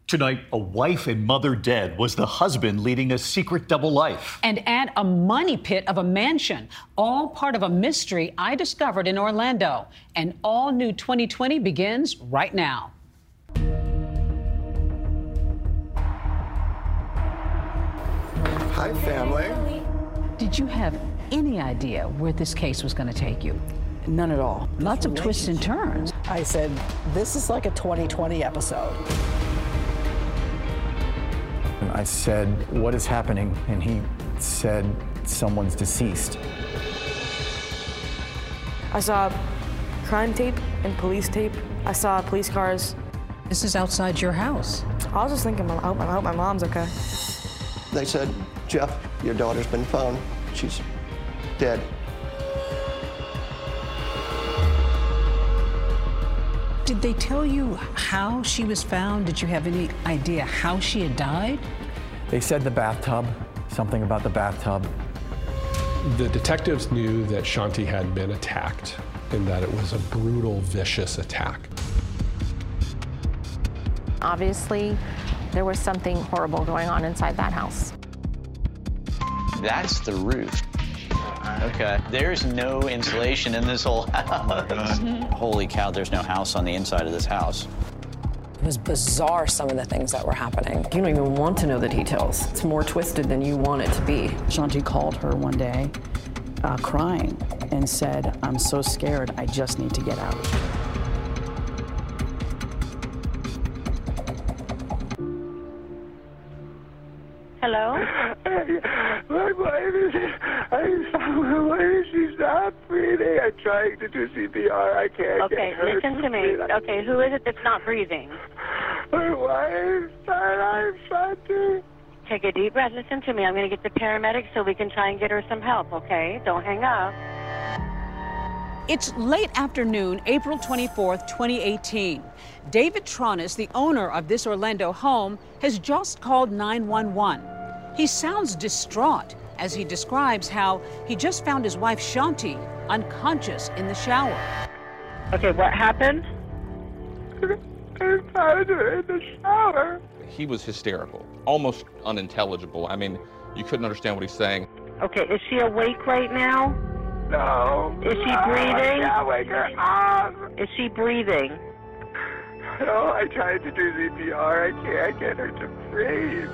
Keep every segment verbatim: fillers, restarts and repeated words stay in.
Tonight, a wife and mother dead. Was the husband leading a secret double life? And at a money pit of a mansion, all part of a mystery I discovered in Orlando. An all-new twenty twenty begins right now. Hi, family. Did you have any idea where this case was going to take you? None at all. Lots of twists and turns. I said, this is like a twenty twenty episode. I said, what is happening? And he said, someone's deceased. I saw crime tape and police tape. I saw police cars. This is outside your house. I was just thinking, I hope, I hope my mom's okay. They said, Jeff, your daughter's been found. She's dead. Did they tell you how she was found? Did you have any idea how she had died? They said the bathtub, something about the bathtub. The detectives knew that Shanti had been attacked and that it was a brutal, vicious attack. Obviously, there was something horrible going on inside that house. That's the roof. Okay. There's no insulation in this whole house. Holy cow, there's no house on the inside of this house. It was bizarre, some of the things that were happening. You don't even want to know the details. It's more twisted than you want it to be. Shanti called her one day uh, crying and said, I'm so scared, I just need to get out. Hello? My wife is, I saw my wife, she's not breathing. I'm trying to do C P R. I can't Okay, get her listen to me. breathe. Okay, who is it that's not breathing? My wife, I'm Shanti. Take a deep breath. Listen to me. I'm going to get the paramedics so we can try and get her some help, okay? Don't hang up. It's late afternoon, April twenty-fourth, twenty eighteen. David Tronis, the owner of this Orlando home, has just called nine one one. He sounds distraught as he describes how he just found his wife Shanti unconscious in the shower. Okay, what happened? I found her in the shower. He was hysterical, almost unintelligible. I mean, you couldn't understand what he's saying. Okay, is she awake right now? No. Is she no, breathing? I can't wake her up. Is she breathing? No, I tried to do C P R. I can't get her to breathe.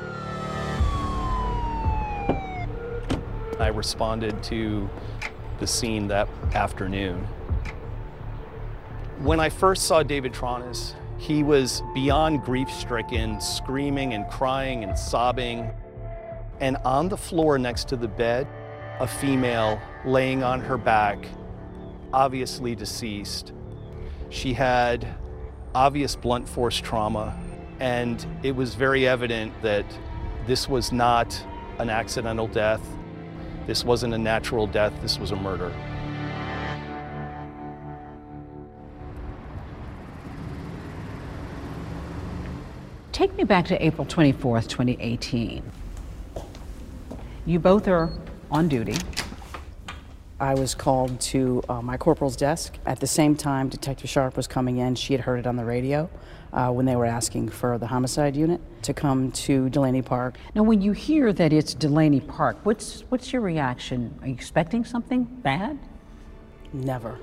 I responded to the scene that afternoon. When I first saw David Tronis, he was beyond grief-stricken, screaming and crying and sobbing. And on the floor next to the bed, a female laying on her back, obviously deceased. She had obvious blunt force trauma, and it was very evident that this was not an accidental death. This wasn't a natural death, this was a murder. Take me back to April twenty-fourth, twenty eighteen. You both are on duty. I was called to uh, my corporal's desk. At the same time, Detective Sharp was coming in. She had heard it on the radio uh, when they were asking for the homicide unit to come to Delaney Park. Now, when you hear that it's Delaney Park, what's, what's your reaction? Are you expecting something bad? Never.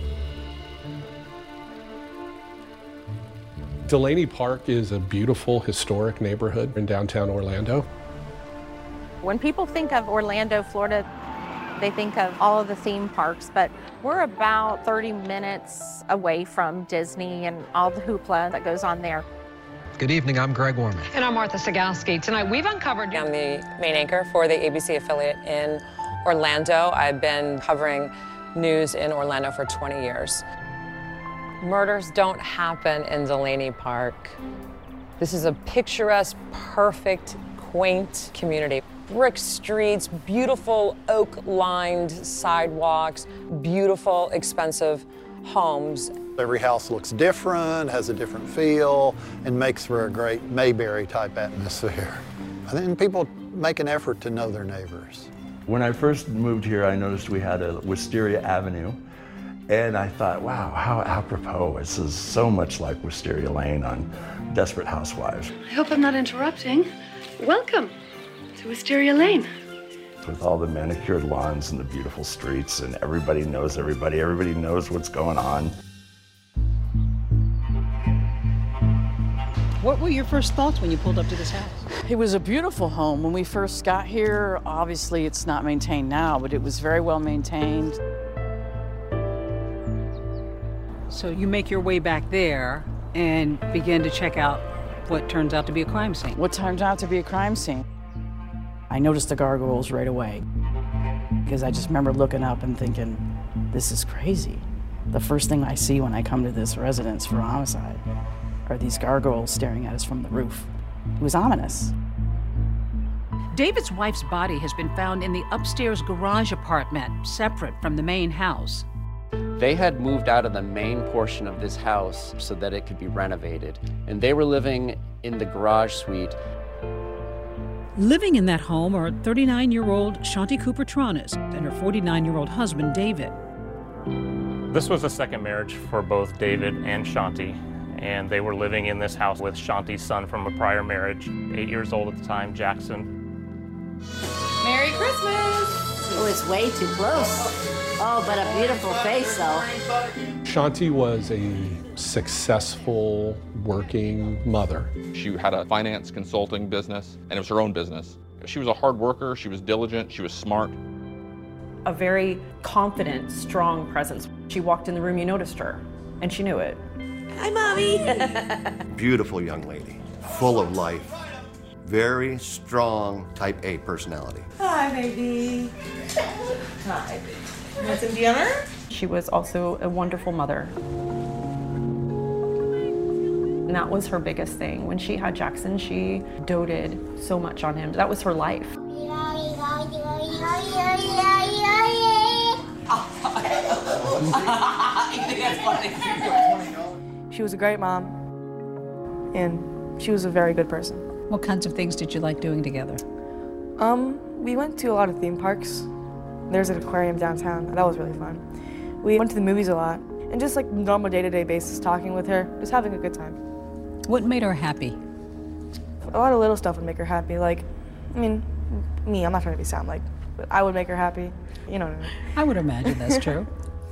Delaney Park is a beautiful, historic neighborhood in downtown Orlando. When people think of Orlando, Florida, they think of all of the theme parks, but we're about thirty minutes away from Disney and all the hoopla that goes on there. Good evening, I'm Greg Warman. And I'm Martha Sagalski. Tonight we've uncovered... I'm the main anchor for the A B C affiliate in Orlando. I've been covering news in Orlando for twenty years. Murders don't happen in Delaney Park. This is a picturesque, perfect, quaint community. Brick streets, beautiful oak-lined sidewalks, beautiful, expensive homes. Every house looks different, has a different feel, and makes for a great Mayberry-type atmosphere. And then people make an effort to know their neighbors. When I first moved here, I noticed we had a Wisteria Avenue, and I thought, wow, how apropos. This is so much like Wisteria Lane on Desperate Housewives. I hope I'm not interrupting. Welcome to Wisteria Lane. With all the manicured lawns and the beautiful streets, and everybody knows everybody, everybody knows what's going on. What were your first thoughts when you pulled up to this house? It was a beautiful home. When we first got here, obviously it's not maintained now, but it was very well maintained. So you make your way back there and begin to check out what turns out to be a crime scene. What turns out to be a crime scene? I noticed the gargoyles right away because I just remember looking up and thinking, this is crazy. The first thing I see when I come to this residence for a homicide are these gargoyles staring at us from the roof. It was ominous. David's wife's body has been found in the upstairs garage apartment, separate from the main house. They had moved out of the main portion of this house so that it could be renovated, and they were living in the garage suite. Living in that home are thirty-nine-year-old Shanti Cooper Tronis and her forty-nine-year-old husband, David. This was a second marriage for both David and Shanti, and they were living in this house with Shanti's son from a prior marriage, eight years old at the time, Jackson. Merry Christmas! Oh, it's way too close. Oh, but a beautiful face, though. Shanti was a successful working mother. She had a finance consulting business, and it was her own business. She was a hard worker, she was diligent, she was smart. A very confident, strong presence. She walked in the room, you noticed her, and she knew it. Hi, Mommy. Beautiful young lady, full of life, very strong type A personality. Hi, baby. Hi. Want some dinner? She was also a wonderful mother. And that was her biggest thing. When she had Jackson, she doted so much on him. That was her life. She was a great mom, and she was a very good person. What kinds of things did you like doing together? Um, we went to a lot of theme parks. There's an aquarium downtown. That was really fun. We went to the movies a lot, and just like normal day-to-day basis, talking with her, just having a good time. What made her happy? A lot of little stuff would make her happy. Like, I mean, me, I'm not trying to be sound like, but I would make her happy. You know what I mean? I would imagine that's true.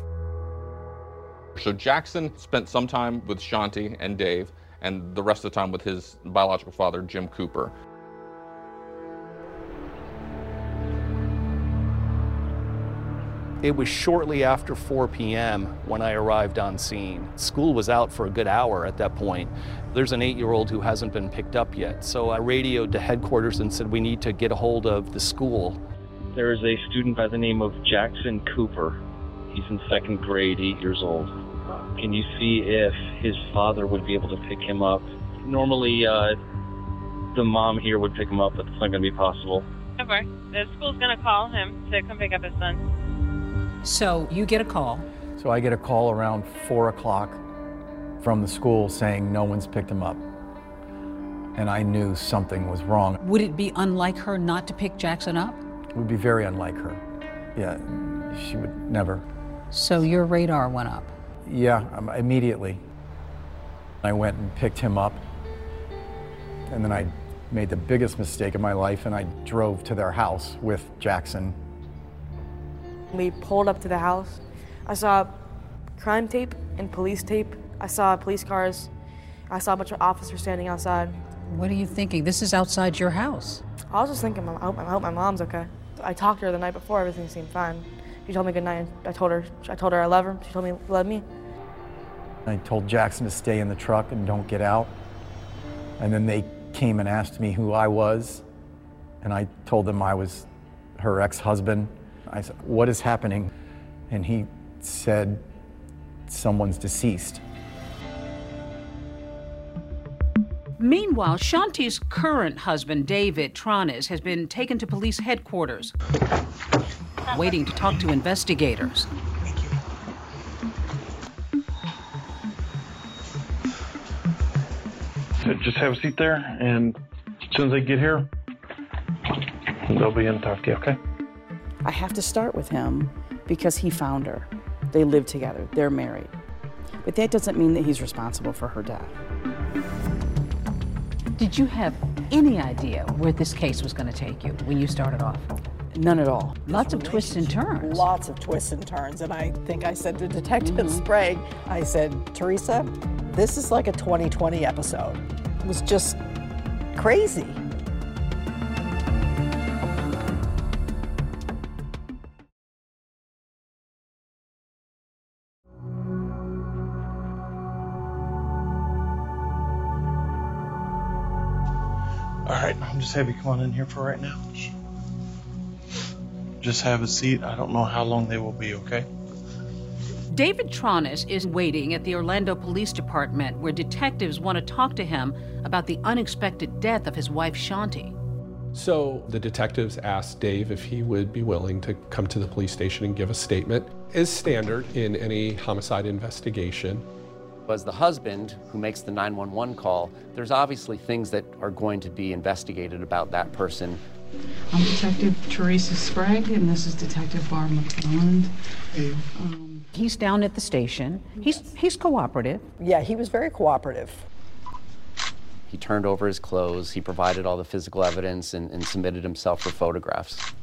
So Jackson spent some time with Shanti and Dave, and the rest of the time with his biological father, Jim Cooper. It was shortly after four p m when I arrived on scene. School was out for a good hour at that point. There's an eight-year-old who hasn't been picked up yet. So I radioed to headquarters and said, we need to get a hold of the school. There is a student by the name of Jackson Cooper. He's in second grade, eight years old. Can you see if his father would be able to pick him up? Normally, uh, the mom here would pick him up, but it's not going to be possible. Okay. The school's going to call him to come pick up his son. So you get a call. So I get a call around four o'clock from the school saying no one's picked him up. And I knew something was wrong. Would it be unlike her not to pick Jackson up? It would be very unlike her. Yeah, she would never. So your radar went up? Yeah, um, immediately. I went and picked him up, and then I made the biggest mistake of my life, and I drove to their house with Jackson. We pulled up to the house. I saw crime tape and police tape. I saw police cars. I saw a bunch of officers standing outside. What are you thinking? This is outside your house. I was just thinking, I hope, I hope my mom's okay. I talked to her the night before, everything seemed fine. She told me good night. I told her, I told her I love her. She told me to love me. I told Jackson to stay in the truck and don't get out. And then they came and asked me who I was. And I told them I was her ex-husband. I said, what is happening? And he said, someone's deceased. Meanwhile, Shanti's current husband, David Tronis, has been taken to police headquarters, waiting to talk to investigators. So just have a seat there, and as soon as they get here, they'll be in to talk to you, okay? I have to start with him because he found her. They live together, they're married. But that doesn't mean that he's responsible for her death. Did you have any idea where this case was going to take you when you started off? None at all. Lots of twists and turns. Lots of twists and turns. And I think I said to Detective Mm-hmm. Sprague, I said, Teresa, this is like a twenty twenty episode. It was just crazy. All right, I'll just have you come on in here for right now. Just have a seat. I don't know how long they will be, okay? David Tronis is waiting at the Orlando Police Department, where detectives want to talk to him about the unexpected death of his wife, Shanti. So the detectives asked Dave if he would be willing to come to the police station and give a statement. As standard in any homicide investigation. As the husband who makes the nine one one call, there's obviously things that are going to be investigated about that person. I'm Detective Teresa Sprague, and this is Detective Barb McClelland. Hey. Um, he's down at the station. He's, he's cooperative. Yeah, he was very cooperative. He turned over his clothes, he provided all the physical evidence, and, and submitted himself for photographs.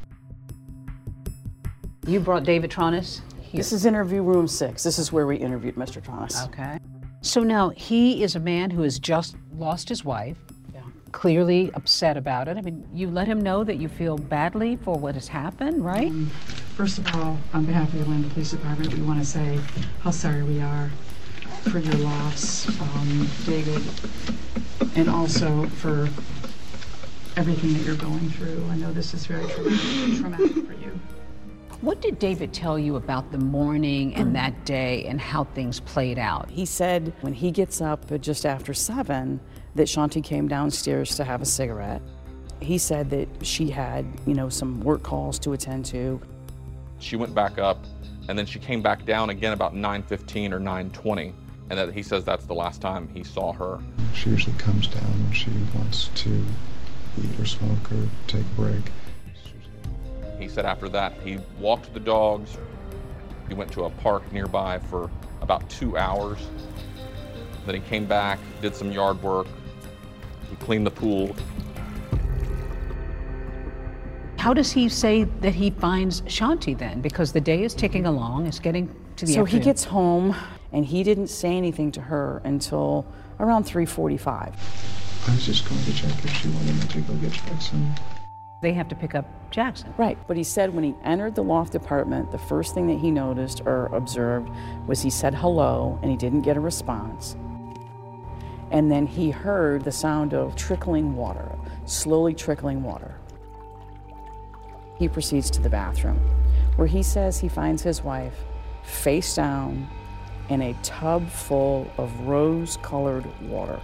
You brought David Tronis here? This is interview room six. This is where we interviewed Mister Tronis. Okay. So now he is a man who has just lost his wife, yeah. Clearly upset about it. I mean, you let him know that you feel badly for what has happened, right? Um, first of all, on behalf of the Orlando Police Department, we want to say how sorry we are for your loss, um, David, and also for everything that you're going through. I know this is very traumatic, traumatic for you. What did David tell you about the morning and that day and how things played out? He said when he gets up at just after seven that Shanti came downstairs to have a cigarette. He said that she had, you know, some work calls to attend to. She went back up, and then she came back down again about nine fifteen or nine twenty, and that he says that's the last time he saw her. She usually comes down when she wants to eat or smoke or take a break. He said after that, he walked the dogs. He went to a park nearby for about two hours. Then he came back, did some yard work. He cleaned the pool. How does he say that he finds Shanti then? Because the day is ticking along, it's getting to the So afternoon. he gets home, and he didn't say anything to her until around three forty-five. I was just going to check if she wanted me to go get Jackson. They have to pick up Jackson. Right, but he said when he entered the loft apartment, the first thing that he noticed or observed was he said hello, and he didn't get a response. And then he heard the sound of trickling water, slowly trickling water. He proceeds to the bathroom, where he says he finds his wife face down in a tub full of rose-colored water.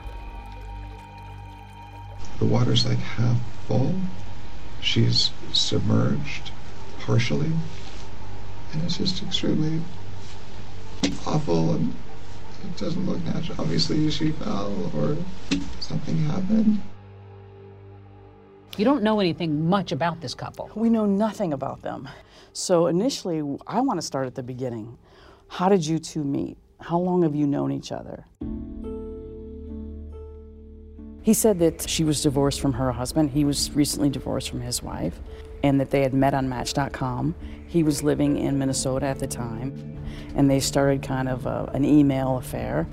The water's like half full. She's submerged partially, and it's just extremely awful, and it doesn't look natural. Obviously she fell or something happened. You don't know anything much about this couple. We know nothing about them. So initially, I want to start at the beginning. How did you two meet? How long have you known each other? He said that she was divorced from her husband. He was recently divorced from his wife, and that they had met on Match dot com. He was living in Minnesota at the time, and they started kind of a, an email affair.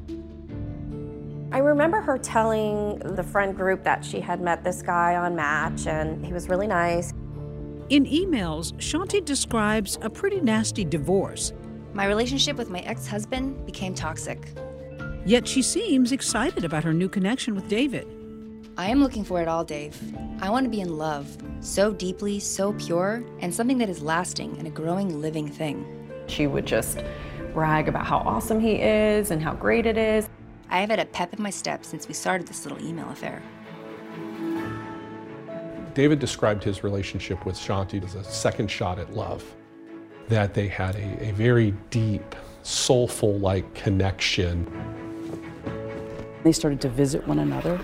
I remember her telling the friend group that she had met this guy on Match, and he was really nice. In emails, Shanti describes a pretty nasty divorce. My relationship with my ex-husband became toxic. Yet she seems excited about her new connection with David. I am looking for it all, Dave. I want to be in love, so deeply, so pure, and something that is lasting and a growing, living thing. She would just brag about how awesome he is and how great it is. I have had a pep in my step since we started this little email affair. David described his relationship with Shanti as a second shot at love, that they had a, a very deep, soulful-like connection. They started to visit one another.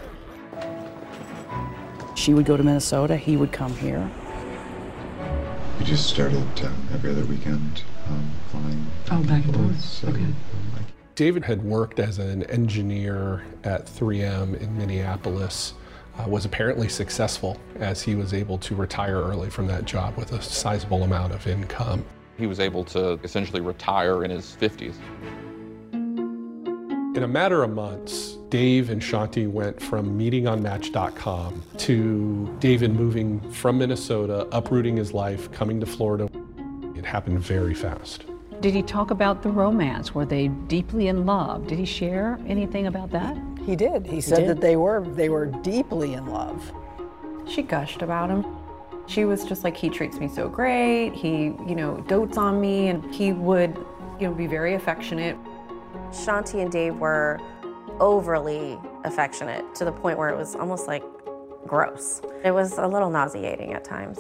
She would go to Minnesota, he would come here. We just started um, every other weekend um, flying Oh, back and forth, forth. so, Okay. um, like, David had worked as an engineer at three M in Minneapolis, uh, was apparently successful as he was able to retire early from that job with a sizable amount of income. He was able to essentially retire in his fifties. In a matter of months, Dave and Shanti went from meeting on Match dot com to David moving from Minnesota, uprooting his life, coming to Florida. It happened very fast. Did he talk about the romance? Were they deeply in love? Did he share anything about that? He did. He said did. that they were they were deeply in love. She gushed about him. She was just like, he treats me so great. He, you know, dotes on me, and he would, you know, be very affectionate. Shanti and Dave were overly affectionate to the point where it was almost like gross. It was a little nauseating at times.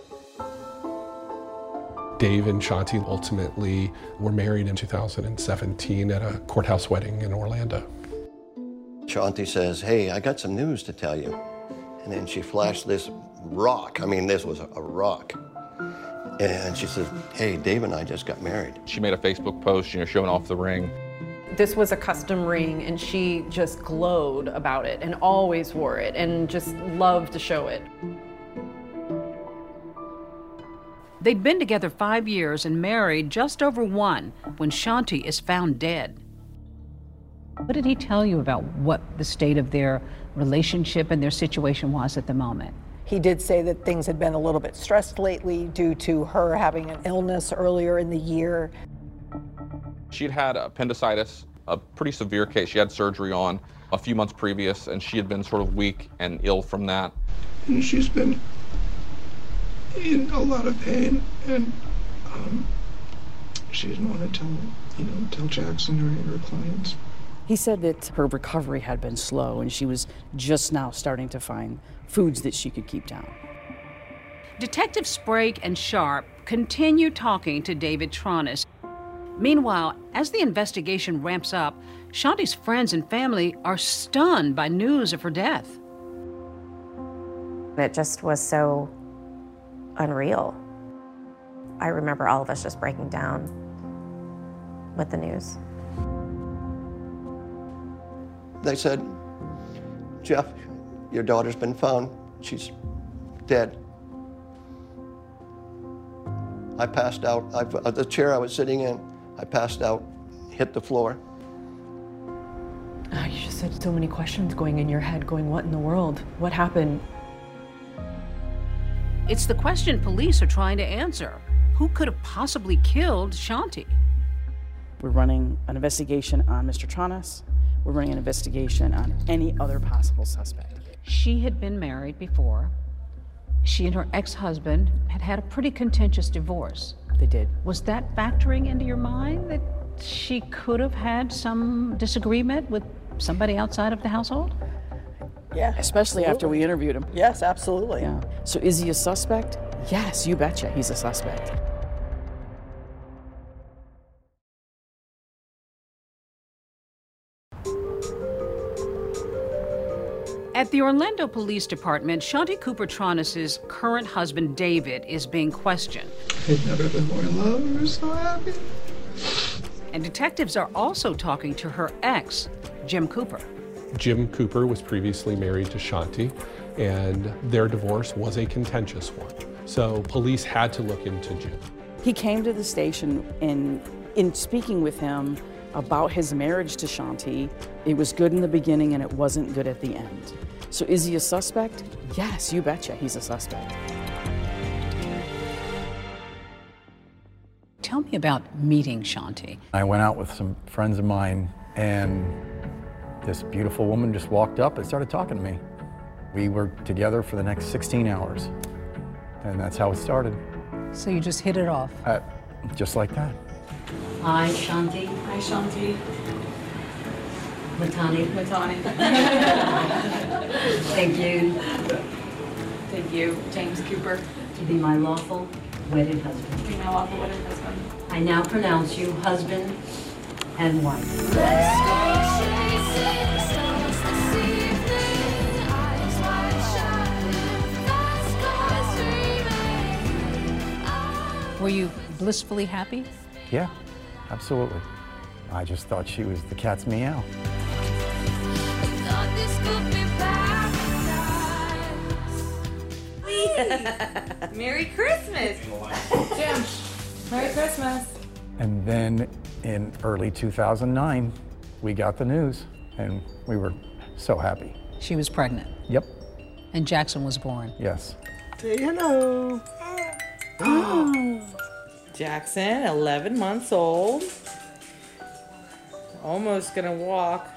Dave and Shanti ultimately were married in two thousand seventeen at a courthouse wedding in Orlando. Shanti says, hey, I got some news to tell you. And then she flashed this rock. I mean, this was a rock. And she says, hey, Dave and I just got married. She made a Facebook post, you know, showing off the ring. This was a custom ring, and she just glowed about it and always wore it and just loved to show it. They'd been together five years and married just over one when Shanti is found dead. What did he tell you about what the state of their relationship and their situation was at the moment? He did say that things had been a little bit stressed lately due to her having an illness earlier in the year. She'd had appendicitis, a pretty severe case. She had surgery on a few months previous, and she had been sort of weak and ill from that. And she's been in a lot of pain, and um, she didn't want to tell, you know, tell Jackson or any of her clients. He said that her recovery had been slow and she was just now starting to find foods that she could keep down. Detectives Sprague and Sharp continue talking to David Tronis. Meanwhile, as the investigation ramps up, Shanti's friends and family are stunned by news of her death. It just was so unreal. I remember all of us just breaking down with the news. They said, Jeff, your daughter's been found. She's dead. I passed out. I, the chair I was sitting in, I passed out, hit the floor. Oh, you just had so many questions going in your head, going, what in the world? What happened? It's the question police are trying to answer. Who could have possibly killed Shanti? We're running an investigation on Mister Tronis. We're running an investigation on any other possible suspect. She had been married before. She and her ex-husband had had a pretty contentious divorce. They did. Was that factoring into your mind that she could have had some disagreement with somebody outside of the household? Yeah, especially absolutely. After we interviewed him. Yes, absolutely. Yeah. So is he a suspect? Yes, you betcha, he's a suspect. At the Orlando Police Department, Shanti Cooper Tronis's current husband, David, is being questioned. I've never been more in love or so happy. And detectives are also talking to her ex, Jim Cooper. Jim Cooper was previously married to Shanti, and their divorce was a contentious one. So police had to look into Jim. He came to the station, and in speaking with him about his marriage to Shanti, it was good in the beginning and it wasn't good at the end. So is he a suspect? Yes, you betcha, he's a suspect. Tell me about meeting Shanti. I went out with some friends of mine, and this beautiful woman just walked up and started talking to me. We were together for the next sixteen hours, and that's how it started. So you just hit it off? Uh, just like that. Hi, Shanti. Hi, Shanti. Matani. Matani. Thank you. Thank you, James Cooper. To be my lawful wedded husband. To be my lawful wedded husband. I now pronounce you husband and wife. Were you blissfully happy? Yeah, absolutely. I just thought she was the cat's meow. Merry Christmas! Jim, Merry Christmas. And then in early two thousand nine, we got the news, and we were so happy. She was pregnant. Yep. And Jackson was born. Yes. Say hello. Jackson, eleven months old. Almost gonna walk.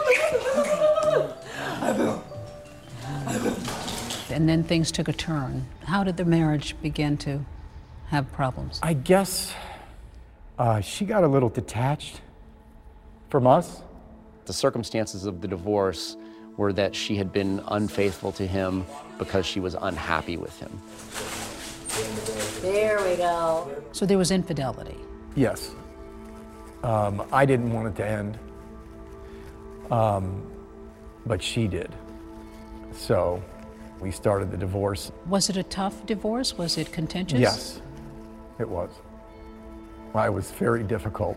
And then things took a turn. How did the marriage begin to have problems? I guess uh, she got a little detached from us. The circumstances of the divorce were that she had been unfaithful to him because she was unhappy with him. There we go. So there was infidelity. Yes. Um, I didn't want it to end, um, but she did. So we started the divorce. Was it a tough divorce? Was it contentious? Yes, it was. I was very difficult,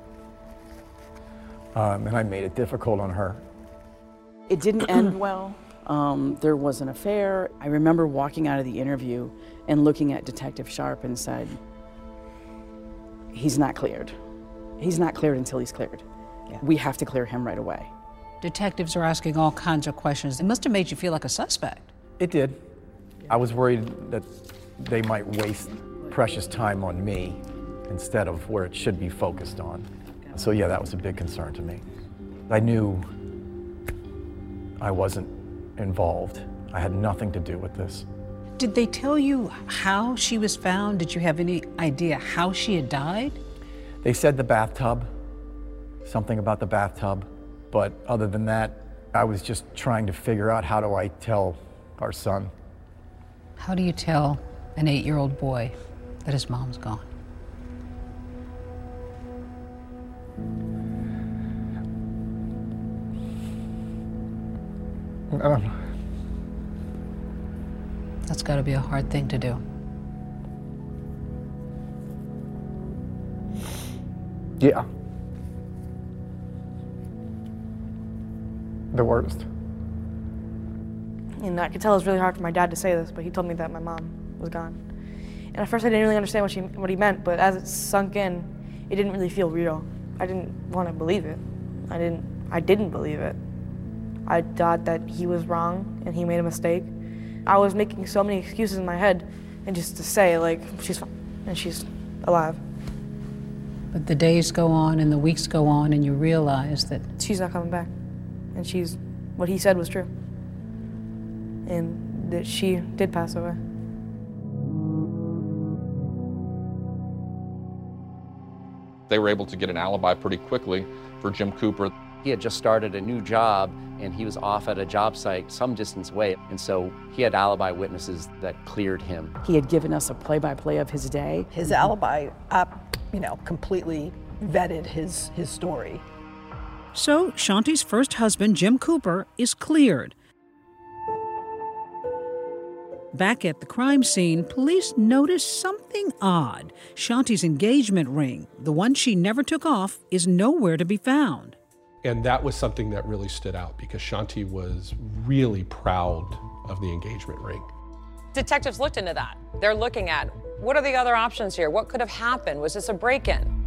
um, and I made it difficult on her. It didn't end well. Um, there was an affair. I remember walking out of the interview and looking at Detective Sharp and said, he's not cleared. He's not cleared until he's cleared. Yeah. We have to clear him right away. Detectives are asking all kinds of questions. It must have made you feel like a suspect. It did. I was worried that they might waste precious time on me instead of where it should be focused on. So yeah, that was a big concern to me. I knew I wasn't involved. I had nothing to do with this. Did they tell you how she was found? Did you have any idea how she had died? They said the bathtub, something about the bathtub, but other than that, I was just trying to figure out how do I tell our son. How do you tell an eight-year-old boy that his mom's gone? I don't know. That's got to be a hard thing to do. Yeah. The worst. And I could tell it was really hard for my dad to say this, but he told me that my mom was gone. And at first I didn't really understand what, she, what he meant, but as it sunk in, it didn't really feel real. I didn't want to believe it. I didn't, I didn't believe it. I thought that he was wrong and he made a mistake. I was making so many excuses in my head, and just to say, like, she's fine and she's alive. But the days go on and the weeks go on and you realize that she's not coming back. And she's, what he said was true. And that she did pass away. They were able to get an alibi pretty quickly for Jim Cooper. He had just started a new job and he was off at a job site some distance away. And so he had alibi witnesses that cleared him. He had given us a play-by-play of his day. His alibi, uh, you know, completely vetted his, his story. So Shanti's first husband, Jim Cooper, is cleared. Back at the crime scene, police noticed something odd. Shanti's engagement ring, the one she never took off, is nowhere to be found. And that was something that really stood out because Shanti was really proud of the engagement ring. Detectives looked into that. They're looking at, what are the other options here? What could have happened? Was this a break-in?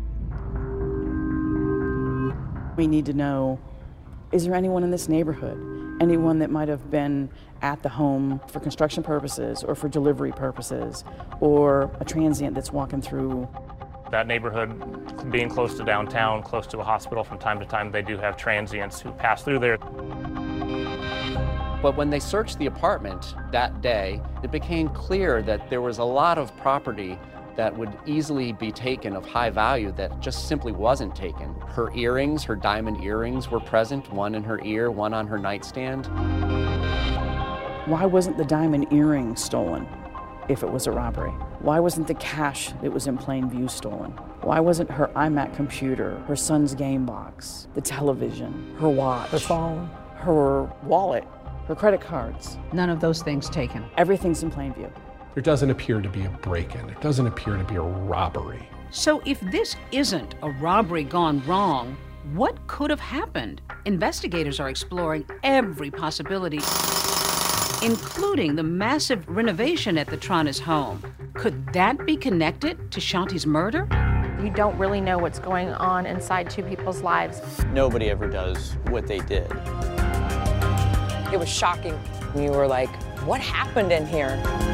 We need to know, is there anyone in this neighborhood? Anyone that might have been at the home for construction purposes or for delivery purposes, or a transient that's walking through. That neighborhood, being close to downtown, close to a hospital, from time to time they do have transients who pass through there. But when they searched the apartment that day, it became clear that there was a lot of property that would easily be taken of high value that just simply wasn't taken. Her earrings, her diamond earrings were present, one in her ear, one on her nightstand. Why wasn't the diamond earring stolen if it was a robbery? Why wasn't the cash that was in plain view stolen? Why wasn't her iMac computer, her son's game box, the television, her watch, her phone, her wallet, her credit cards? None of those things taken. Everything's in plain view. There doesn't appear to be a break-in. There doesn't appear to be a robbery. So if this isn't a robbery gone wrong, what could have happened? Investigators are exploring every possibility, including the massive renovation at the Tronis home. Could that be connected to Shanti's murder? You don't really know what's going on inside two people's lives. Nobody ever does what they did. It was shocking. You were like, what happened in here?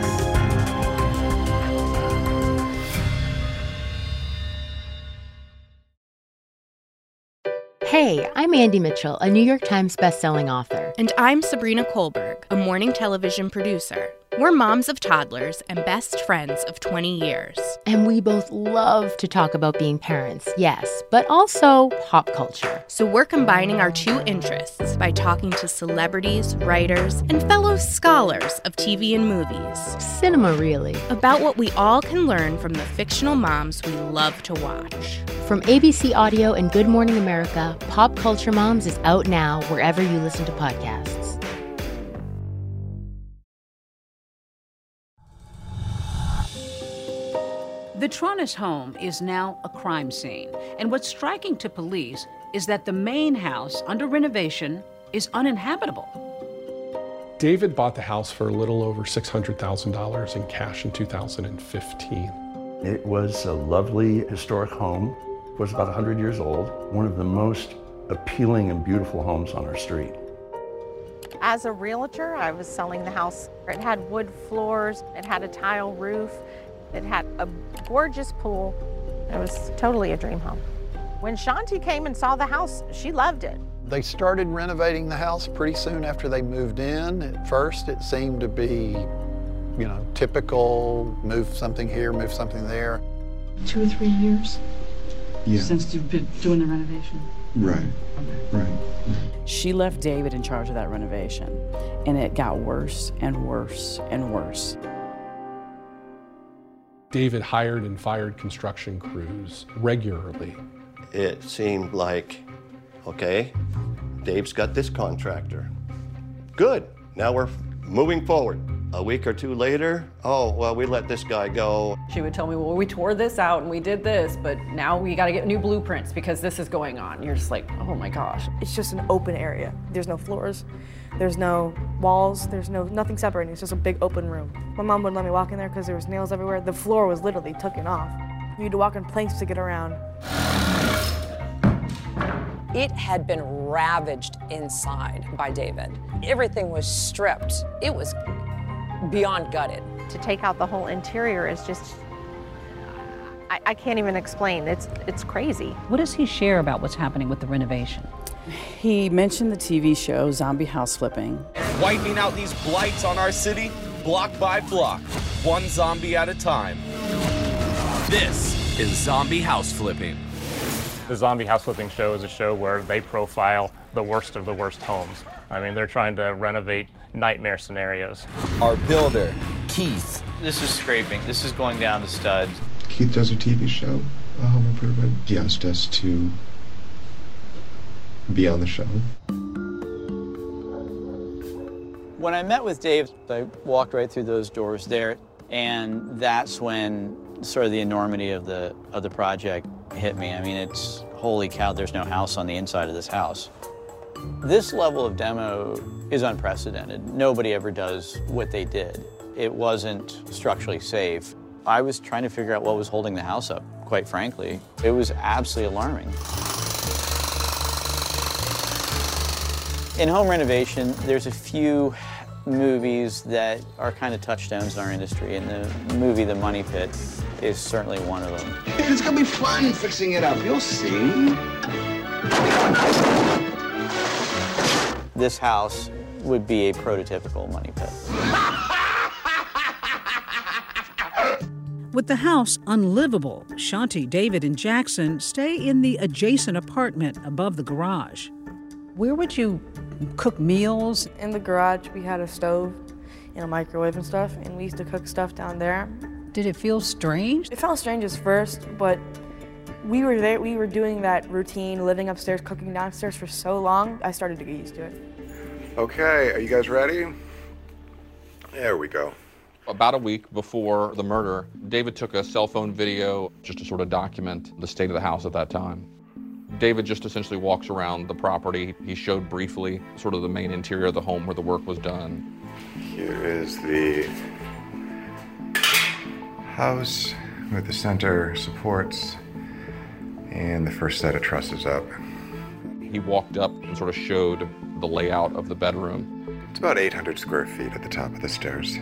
Hey, I'm Andy Mitchell, a New York Times bestselling author. And I'm Sabrina Kohlberg, a morning television producer. We're moms of toddlers and best friends of twenty years. And we both love to talk about being parents, yes, but also pop culture. So we're combining our two interests by talking to celebrities, writers, and fellow scholars of T V and movies. Cinema, really. About what we all can learn from the fictional moms we love to watch. From A B C Audio and Good Morning America, Pop Culture Moms is out now wherever you listen to podcasts. The Tronis home is now a crime scene, and what's striking to police is that the main house under renovation is uninhabitable. David bought the house for a little over six hundred thousand dollars in cash in two thousand fifteen. It was a lovely historic home. It was about one hundred years old, one of the most appealing and beautiful homes on our street. As a realtor, I was selling the house. It had wood floors, it had a tile roof, it had a gorgeous pool. It was totally a dream home. When Shanti came and saw the house, she loved it. They started renovating the house pretty soon after they moved in. At first, it seemed to be, you know, typical, move something here, move something there. Two or three years? Yeah. Since you've been doing the renovation? Right, right. She left David in charge of that renovation, and it got worse and worse and worse. David hired and fired construction crews regularly. It seemed like, okay, Dave's got this contractor. Good, now we're moving forward. A week or two later, oh, well, we let this guy go. She would tell me, well, we tore this out and we did this, but now we got to get new blueprints because this is going on. You're just like, oh my gosh. It's just an open area. There's no floors, there's no walls, there's no nothing separating. It's just a big open room. My mom wouldn't let me walk in there because there was nails everywhere. The floor was literally taken off. You had to walk on planks to get around. It had been ravaged inside by David. Everything was stripped. It was beyond gutted. To take out the whole interior is just, I, I can't even explain. It's, it's crazy. What does he share about what's happening with the renovation? He mentioned the T V show Zombie House Flipping. Wiping out these blights on our city, block by block, one zombie at a time. This is Zombie House Flipping. The Zombie House Flipping show is a show where they profile the worst of the worst homes. I mean, they're trying to renovate nightmare scenarios. Our builder, Keith. This is scraping. This is going down to studs. Keith does a T V show, A Home Improvement. He asked us to be on the show. When I met with Dave, I walked right through those doors there, and that's when sort of the enormity of the of the project hit me. I mean, it's holy cow, there's no house on the inside of this house. This level of demo is unprecedented. Nobody ever does what they did. It wasn't structurally safe. I was trying to figure out what was holding the house up, quite frankly. It was absolutely alarming. In home renovation, there's a few movies that are kind of touchstones in our industry, and the movie The Money Pit is certainly one of them. It's gonna be fun fixing it up, you'll see. This house would be a prototypical Money Pit. With the house unlivable, Shanti, David, and Jackson stay in the adjacent apartment above the garage. Where would you cook meals? In the garage, we had a stove and a microwave and stuff, and we used to cook stuff down there. Did it feel strange? It felt strange at first, but we were there, we were doing that routine, living upstairs, cooking downstairs for so long, I started to get used to it. Okay, are you guys ready? There we go. About a week before the murder, David took a cell phone video just to sort of document the state of the house at that time. David just essentially walks around the property. He showed briefly sort of the main interior of the home where the work was done. Here is the house with the center supports and the first set of trusses up. He walked up and sort of showed the layout of the bedroom. It's about eight hundred square feet at the top of the stairs.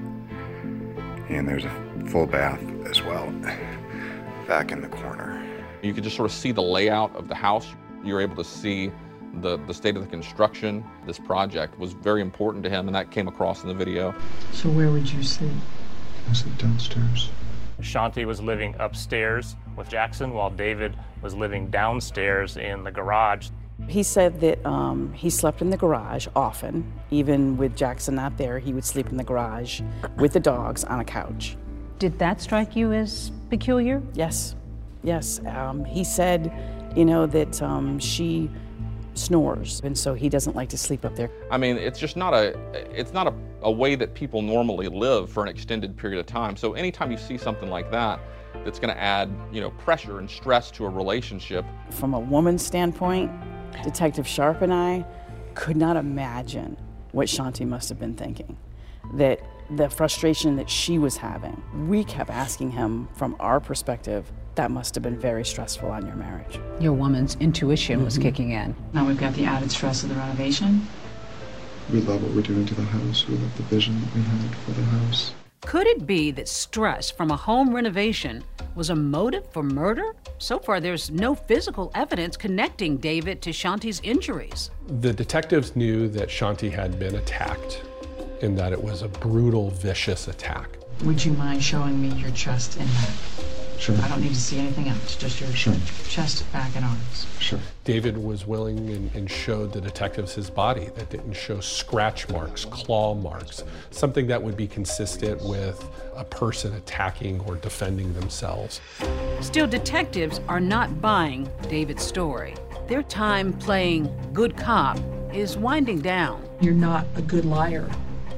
And there's a full bath as well, back in the corner. You could just sort of see the layout of the house. You were able to see the, the state of the construction. This project was very important to him, and that came across in the video. So where would you sleep? I sleep downstairs. Shanti was living upstairs with Jackson while David was living downstairs in the garage. He said that um, he slept in the garage often. Even with Jackson not there, he would sleep in the garage with the dogs on a couch. Did that strike you as peculiar? Yes, yes. Um, he said, you know, that um, she snores, and so he doesn't like to sleep up there. I mean, it's just not a, it's not a, a way that people normally live for an extended period of time. So anytime you see something like that, that's gonna add, you know, pressure and stress to a relationship. From a woman's standpoint, Detective Sharp and I could not imagine what Shanti must have been thinking. That the frustration that she was having, we kept asking him from our perspective, that must have been very stressful on your marriage. Your woman's intuition mm-hmm. was kicking in. Now we've got the added stress of the renovation. We love what we're doing to the house. We love the vision that we had for the house. Could it be that stress from a home renovation was a motive for murder? So far, there's no physical evidence connecting David to Shanti's injuries. The detectives knew that Shanti had been attacked and that it was a brutal, vicious attack. Would you mind showing me your chest and neck? Sure. I don't need to see anything else, just your sure. chest, back, and arms. Sure. David was willing and, and showed the detectives his body that didn't show scratch marks, claw marks, something that would be consistent with a person attacking or defending themselves. Still, detectives are not buying David's story. Their time playing good cop is winding down. You're not a good liar.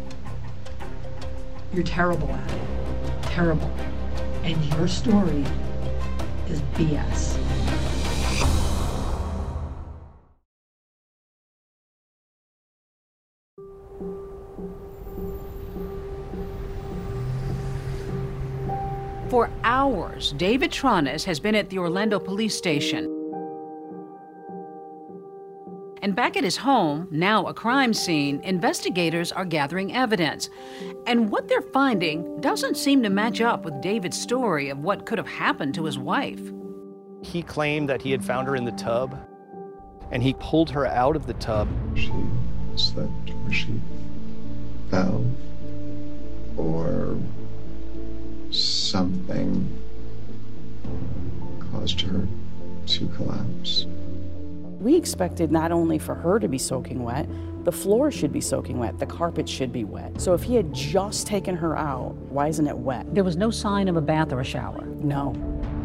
You're terrible at it. Terrible. And your story is B S. For hours, David Tronis has been at the Orlando police station. And back at his home, now a crime scene, investigators are gathering evidence. And what they're finding doesn't seem to match up with David's story of what could have happened to his wife. He claimed that he had found her in the tub, and he pulled her out of the tub. She slept or she fell, or something caused her to collapse. We expected not only for her to be soaking wet, the floor should be soaking wet, the carpet should be wet. So if he had just taken her out, why isn't it wet? There was no sign of a bath or a shower. No.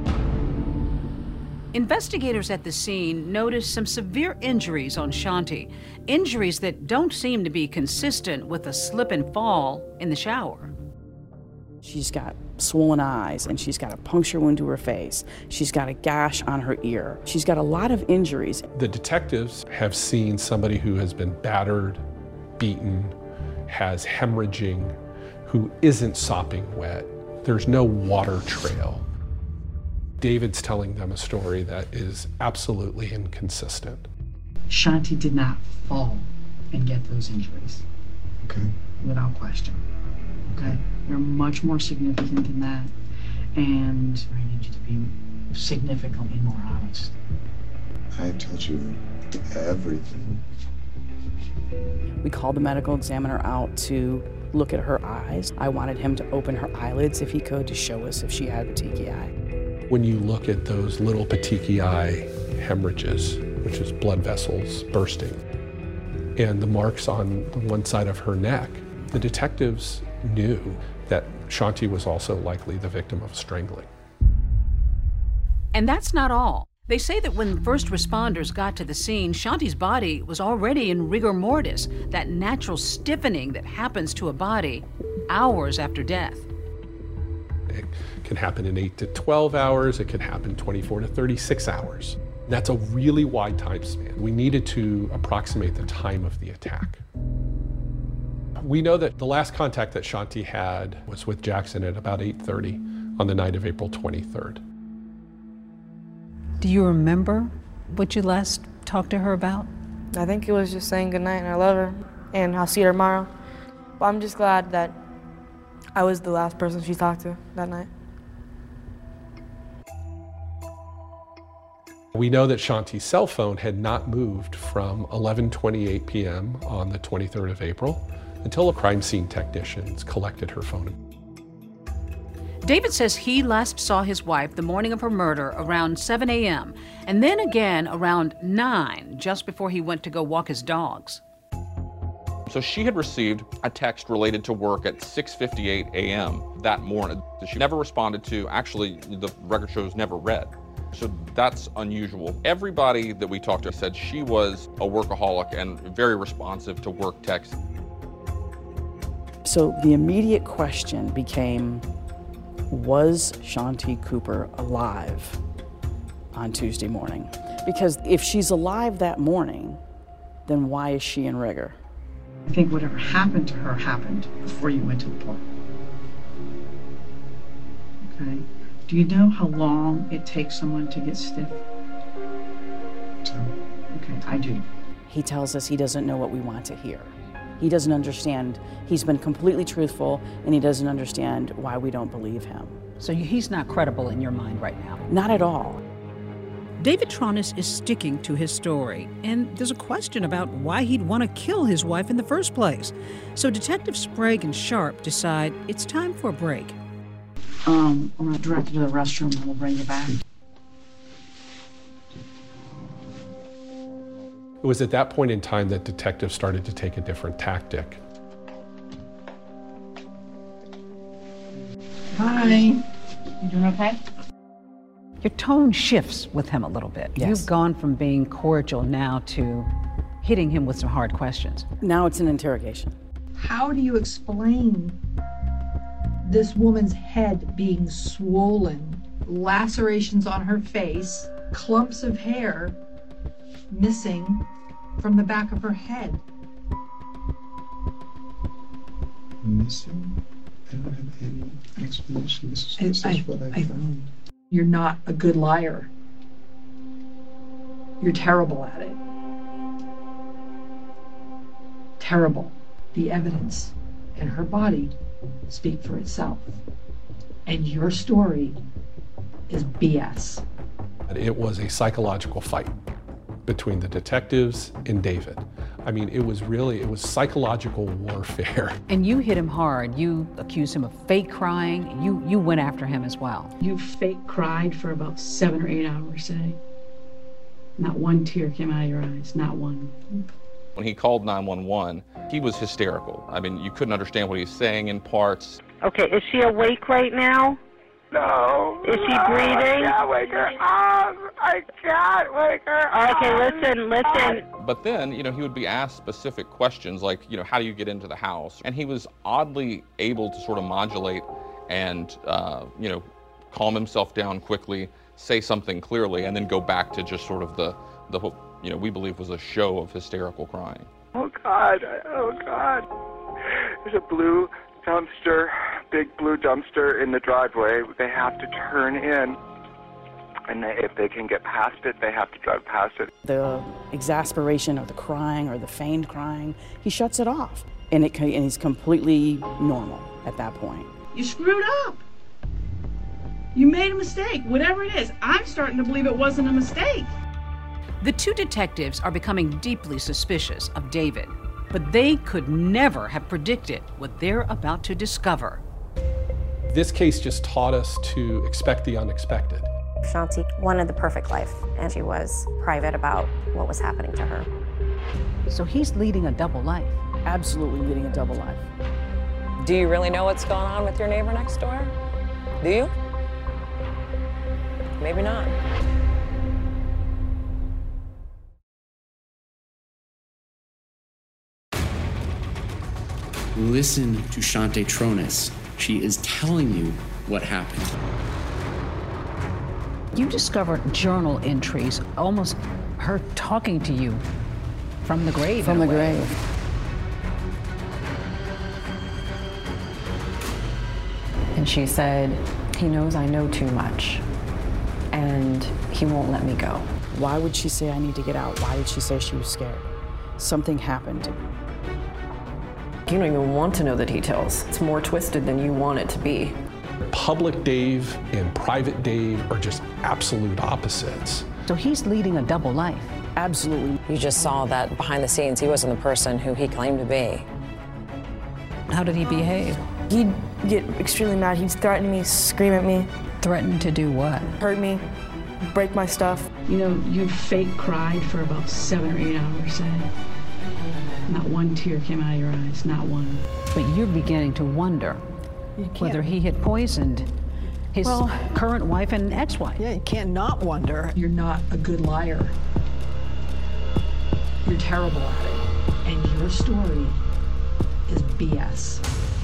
Investigators at the scene noticed some severe injuries on Shanti, injuries that don't seem to be consistent with a slip and fall in the shower. She's got swollen eyes, and she's got a puncture wound to her face. She's got a gash on her ear. She's got a lot of injuries. The detectives have seen somebody who has been battered, beaten, has hemorrhaging, who isn't sopping wet. There's no water trail. David's telling them a story that is absolutely inconsistent. Shanti did not fall and get those injuries. Okay. Without question. Okay? You're much more significant than that, and I need you to be significantly more honest. I told you everything. We called the medical examiner out to look at her eyes. I wanted him to open her eyelids if he could to show us if she had petechiae. When you look at those little petechiae hemorrhages, which is blood vessels bursting, and the marks on one side of her neck, the detectives knew that Shanti was also likely the victim of strangling. And that's not all. They say that when first responders got to the scene, Shanti's body was already in rigor mortis, that natural stiffening that happens to a body hours after death. It can happen in eight to twelve hours. It can happen twenty-four to thirty-six hours. That's a really wide time span. We needed to approximate the time of the attack. We know that the last contact that Shanti had was with Jackson at about eight thirty on the night of April twenty-third. Do you remember what you last talked to her about? I think it was just saying goodnight and I love her and I'll see her tomorrow. But I'm just glad that I was the last person she talked to that night. We know that Shanti's cell phone had not moved from eleven twenty-eight p m on the twenty-third of April until the crime scene technicians collected her phone. David says he last saw his wife the morning of her murder around seven a m and then again around nine, just before he went to go walk his dogs. So she had received a text related to work at six fifty-eight a m that morning that she never responded to. Actually, the record shows never read. So that's unusual. Everybody that we talked to said she was a workaholic and very responsive to work texts. So the immediate question became, was Shanti Cooper alive on Tuesday morning? Because if she's alive that morning, then why is she in rigor? I think whatever happened to her happened before you went to the park. Okay. Do you know how long it takes someone to get stiff? Okay, I do. He tells us he doesn't know what we want to hear. He doesn't understand. He's been completely truthful, and he doesn't understand why we don't believe him. So he's not credible in your mind right now? Not at all. David Tronis is sticking to his story, and there's a question about why he'd want to kill his wife in the first place. So Detective Sprague and Sharp decide it's time for a break. Um, I'm going to direct you to the restroom and we'll bring you back. It was at that point in time that detectives started to take a different tactic. Hi. You doing okay? Your tone shifts with him a little bit. Yes. You've gone from being cordial now to hitting him with some hard questions. Now it's an interrogation. How do you explain this woman's head being swollen, lacerations on her face, clumps of hair missing from the back of her head? Missing? I don't have any explanation. This is, this I, is what I, I found. You're not a good liar. You're terrible at it. Terrible. The evidence in her body speak for itself. And your story is B S. It was a psychological fight between the detectives and David. I mean, it was really, it was psychological warfare. And you hit him hard. You accused him of fake crying. You, you went after him as well. You fake cried for about seven or eight hours today. Not one tear came out of your eyes, not one. When he called nine one one, he was hysterical. I mean, you couldn't understand what he was saying in parts. Okay, is she awake right now? No. Is she no, breathing? I can't wake her up. I can't wake her up. Okay, listen, listen. But then, you know, he would be asked specific questions like, you know, how do you get into the house? And he was oddly able to sort of modulate and, uh, you know, calm himself down quickly, say something clearly, and then go back to just sort of the, the you know, we believe was a show of hysterical crying. Oh, God. Oh, God. There's a blue dumpster, big blue dumpster in the driveway. They have to turn in, and they, if they can get past it, they have to drive past it. The exasperation or the crying or the feigned crying, he shuts it off, and, it, and he's completely normal at that point. You screwed up. You made a mistake, whatever it is. I'm starting to believe it wasn't a mistake. The two detectives are becoming deeply suspicious of David, but they could never have predicted what they're about to discover. This case just taught us to expect the unexpected. Shanti wanted the perfect life, and she was private about what was happening to her. So he's leading a double life. Absolutely leading a double life. Do you really know what's going on with your neighbor next door? Do you? Maybe not. Listen to Shantae Tronis. She is telling you what happened. You discovered journal entries, almost her talking to you from the grave. From in the a way. grave. And she said, he knows I know too much, and he won't let me go. Why would she say I need to get out? Why did she say she was scared? Something happened. You don't even want to know the details. It's more twisted than you want it to be. Public Dave and private Dave are just absolute opposites. So he's leading a double life. Absolutely. You just saw that behind the scenes, he wasn't the person who he claimed to be. How did he behave? He'd get extremely mad. He'd threaten me, scream at me. Threatened to do what? Hurt me, break my stuff. You know, you fake cried for about seven or eight hours, and not one tear came out of your eyes, not one. But you're beginning to wonder whether he had poisoned his Well, current wife and ex-wife. Yeah, you can't not wonder. You're not a good liar. You're terrible at it. And your story is B S.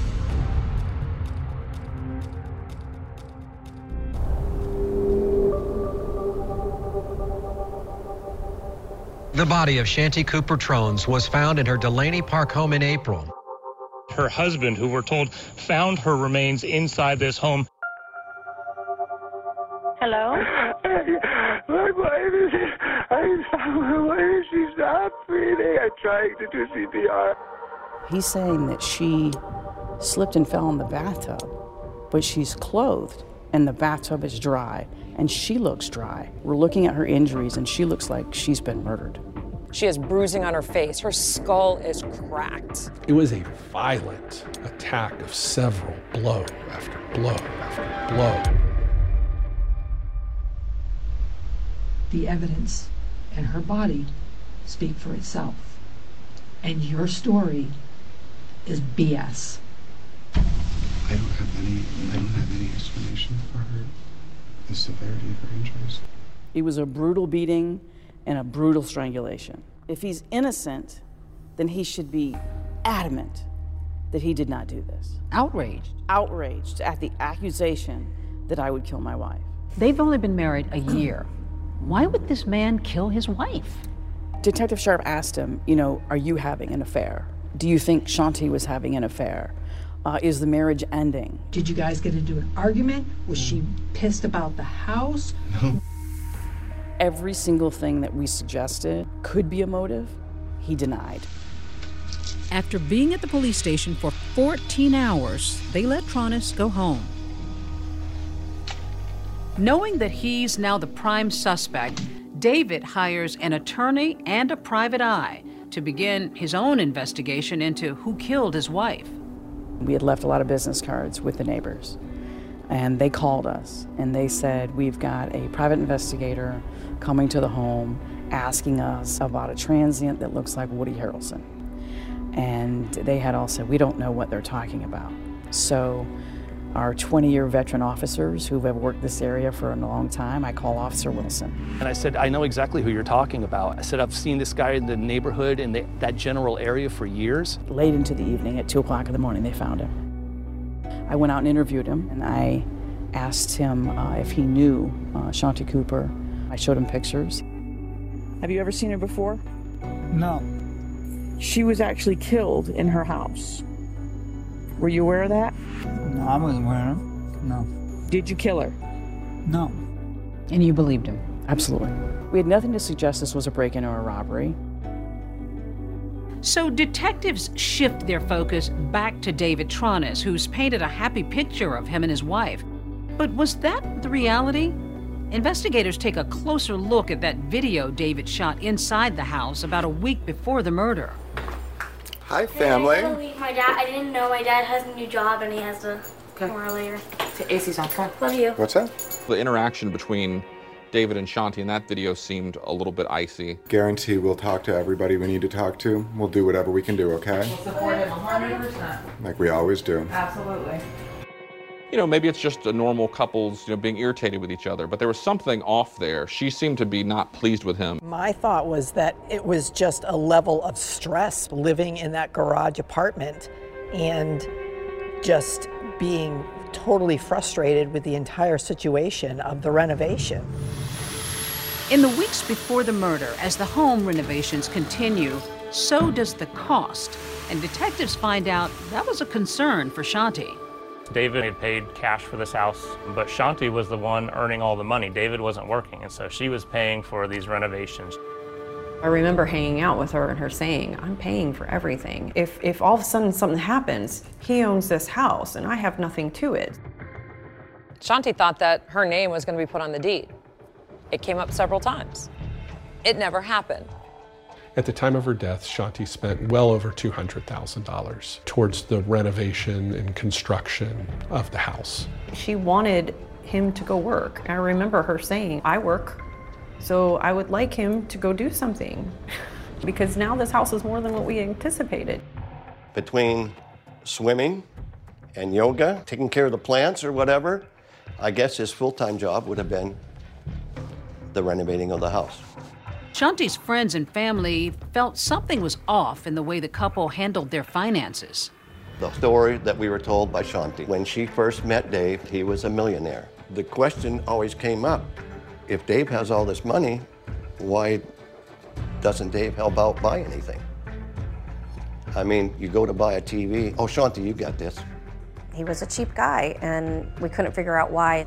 The body of Shantae Cooper Trones was found in her Delaney Park home in April. Her husband, who we're told found her remains inside this home. Hello? My wife is, I found my wife, she's not breathing. I'm trying to do C P R. He's saying that she slipped and fell in the bathtub, but she's clothed and the bathtub is dry and she looks dry. We're looking at her injuries and she looks like she's been murdered. She has bruising on her face. Her skull is cracked. It was a violent attack of several blow after blow after blow. The evidence and her body speak for itself. And your story is B S. I don't have any, I don't have any explanation for her, the severity of her injuries. It was a brutal beating and a brutal strangulation. If he's innocent, then he should be adamant that he did not do this. Outraged. Outraged at the accusation that I would kill my wife. They've only been married a year. Why would this man kill his wife? Detective Sharp asked him, you know, are you having an affair? Do you think Shantae was having an affair? Uh, is the marriage ending? Did you guys get into an argument? Was she pissed about the house? No. Every single thing that we suggested could be a motive, he denied. After being at the police station for fourteen hours, they let Tronis go home. Knowing that he's now the prime suspect, David hires an attorney and a private eye to begin his own investigation into who killed his wife. We had left a lot of business cards with the neighbors, and they called us and they said, we've got a private investigator coming to the home asking us about a transient that looks like Woody Harrelson. And they had all said, we don't know what they're talking about. So our twenty-year veteran officers who have worked this area for a long time, I call Officer Wilson. And I said, I know exactly who you're talking about. I said, I've seen this guy in the neighborhood in the, that general area for years. Late into the evening, at two o'clock in the morning, they found him. I went out and interviewed him, and I asked him uh, if he knew uh, Shantae Cooper. I showed him pictures. Have you ever seen her before? No. She was actually killed in her house. Were you aware of that? No, I wasn't aware of it. No. Did you kill her? No. And you believed him? Absolutely. We had nothing to suggest this was a break-in or a robbery. So detectives shift their focus back to David Tronis, who's painted a happy picture of him and his wife. But was that the reality? Investigators take a closer look at that video David shot inside the house about a week before the murder. Hi, family. I leave my dad. I didn't know my dad has a new job and he has to come earlier. A C's on. Come on. Love you. What's that? The interaction between David and Shantae in that video seemed a little bit icy. Guarantee we'll talk to everybody we need to talk to. We'll do whatever we can do, okay? We'll support him one hundred percent. Like we always do. Absolutely. You know, maybe it's just a normal couples, you know, being irritated with each other, but there was something off there. She seemed to be not pleased with him. My thought was that it was just a level of stress living in that garage apartment and just being totally frustrated with the entire situation of the renovation. In the weeks before the murder, as the home renovations continue, so does the cost. And detectives find out that was a concern for Shanti. David had paid cash for this house, but Shanti was the one earning all the money. David wasn't working, and so she was paying for these renovations. I remember hanging out with her and her saying, I'm paying for everything. If, if all of a sudden something happens, he owns this house and I have nothing to it. Shanti thought that her name was going to be put on the deed. It came up several times. It never happened. At the time of her death, Shanti spent well over two hundred thousand dollars towards the renovation and construction of the house. She wanted him to go work. I remember her saying, I work, so I would like him to go do something because now this house is more than what we anticipated. Between swimming and yoga, taking care of the plants or whatever, I guess his full-time job would have been the renovating of the house. Shanti's friends and family felt something was off in the way the couple handled their finances. The story that we were told by Shanti, when she first met Dave, he was a millionaire. The question always came up, if Dave has all this money, why doesn't Dave help out buy anything? I mean, you go to buy a T V, oh, Shanti, you got this. He was a cheap guy, and we couldn't figure out why.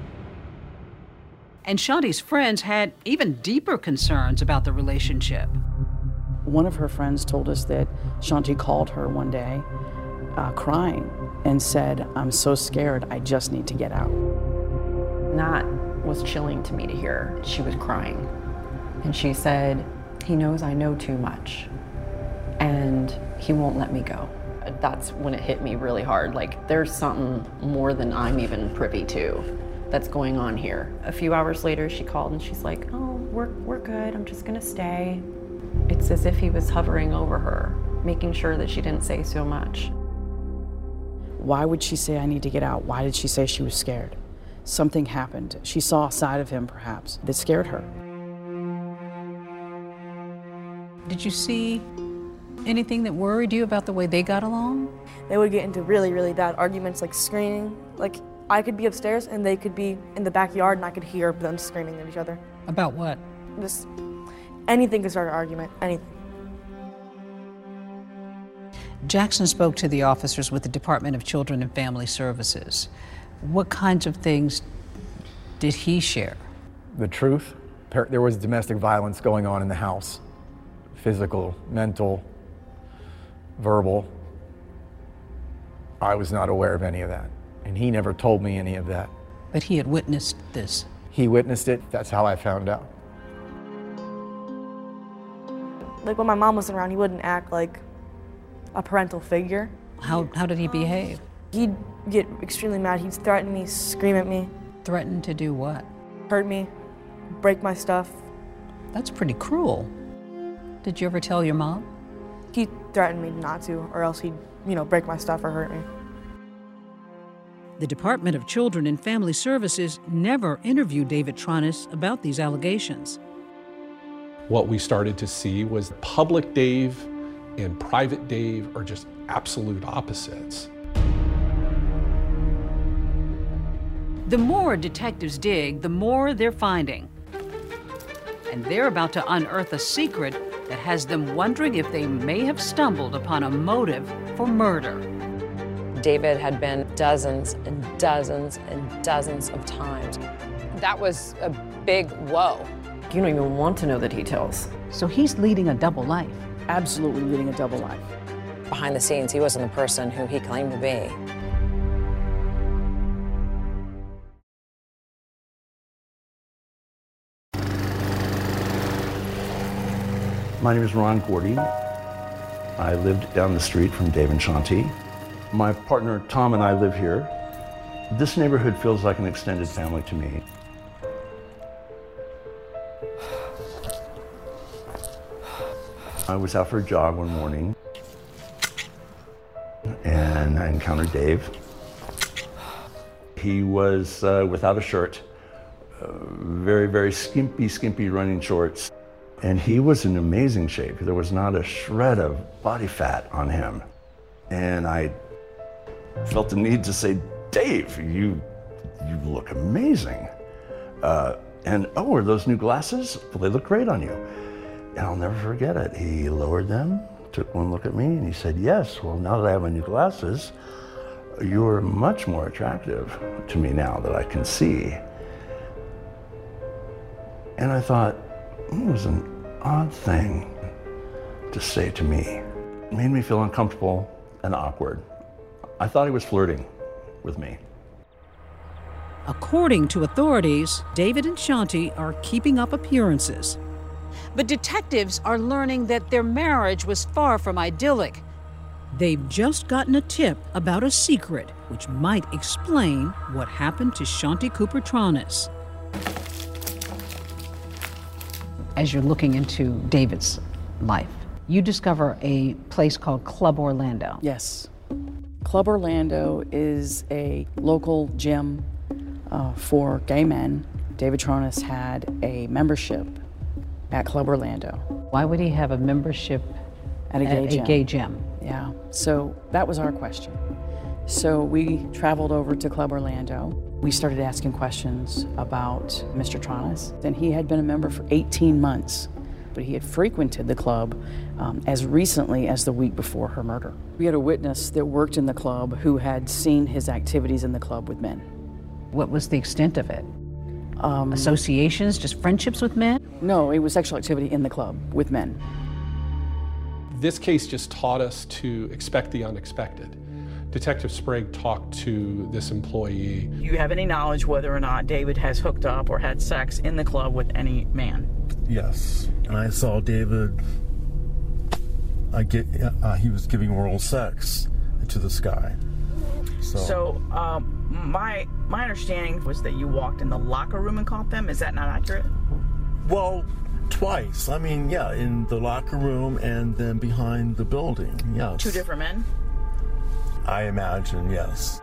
And Shanti's friends had even deeper concerns about the relationship. One of her friends told us that Shanti called her one day uh, crying and said, I'm so scared, I just need to get out. That was chilling to me to hear. She was crying. And she said, he knows I know too much and he won't let me go. That's when it hit me really hard. Like, there's something more than I'm even privy to that's going on here. A few hours later, she called and she's like, oh, we're, we're good, I'm just gonna stay. It's as if he was hovering over her, making sure that she didn't say so much. Why would she say, I need to get out? Why did she say she was scared? Something happened. She saw a side of him, perhaps, that scared her. Did you see anything that worried you about the way they got along? They would get into really, really bad arguments, like screaming. Like, I could be upstairs and they could be in the backyard and I could hear them screaming at each other. About what? Just anything could start an argument, anything. Jackson spoke to the officers with the Department of Children and Family Services. What kinds of things did he share? The truth. There was domestic violence going on in the house. Physical, mental, verbal. I was not aware of any of that. And he never told me any of that. But he had witnessed this. He witnessed it. That's how I found out. Like, when my mom wasn't around, he wouldn't act like a parental figure. How, how did he behave? He'd get extremely mad. He'd threaten me, scream at me. Threaten to do what? Hurt me, break my stuff. That's pretty cruel. Did you ever tell your mom? He threatened me not to, or else he'd, you know, break my stuff or hurt me. The Department of Children and Family Services never interviewed David Tronis about these allegations. What we started to see was public Dave and private Dave are just absolute opposites. The more detectives dig, the more they're finding. And they're about to unearth a secret that has them wondering if they may have stumbled upon a motive for murder. David had been dozens and dozens and dozens of times. That was a big whoa. You don't even want to know the details. So he's leading a double life. Absolutely leading a double life. Behind the scenes, he wasn't the person who he claimed to be. My name is Ron Gordy. I lived down the street from Dave and Shanti. My partner Tom and I live here. This neighborhood feels like an extended family to me. I was out for a jog one morning and I encountered Dave. He was uh, without a shirt, uh, very, very skimpy, skimpy running shorts. And he was in amazing shape. There was not a shred of body fat on him. And I felt the need to say, Dave, you, you look amazing. Uh, and, oh, are those new glasses? Well, they look great on you. And I'll never forget it. He lowered them, took one look at me, and he said, yes, well, now that I have my new glasses, you're much more attractive to me now that I can see. And I thought, it was an odd thing to say to me. It made me feel uncomfortable and awkward. I thought he was flirting with me. According to authorities, David and Shanti are keeping up appearances. But detectives are learning that their marriage was far from idyllic. They've just gotten a tip about a secret which might explain what happened to Shanti Cooper-Tronis. As you're looking into David's life, you discover a place called Club Orlando. Yes. Club Orlando is a local gym uh, for gay men. David Tronis had a membership at Club Orlando. Why would he have a membership at a gay at gym? A gay gym? Yeah, so that was our question. So we traveled over to Club Orlando. We started asking questions about Mister Tronis, and he had been a member for eighteen months, but he had frequented the club um, as recently as the week before her murder. We had a witness that worked in the club who had seen his activities in the club with men. What was the extent of it? Um, Associations, just friendships with men? No, it was sexual activity in the club with men. This case just taught us to expect the unexpected. Detective Sprague talked to this employee. Do you have any knowledge whether or not David has hooked up or had sex in the club with any man? Yes, and I saw David, I get, uh, he was giving oral sex to this guy. So, So um, my, my understanding was that you walked in the locker room and caught them. Is that not accurate? well, twice. I mean, yeah, in the locker room and then behind the building, yes. Two different men? I imagine, yes.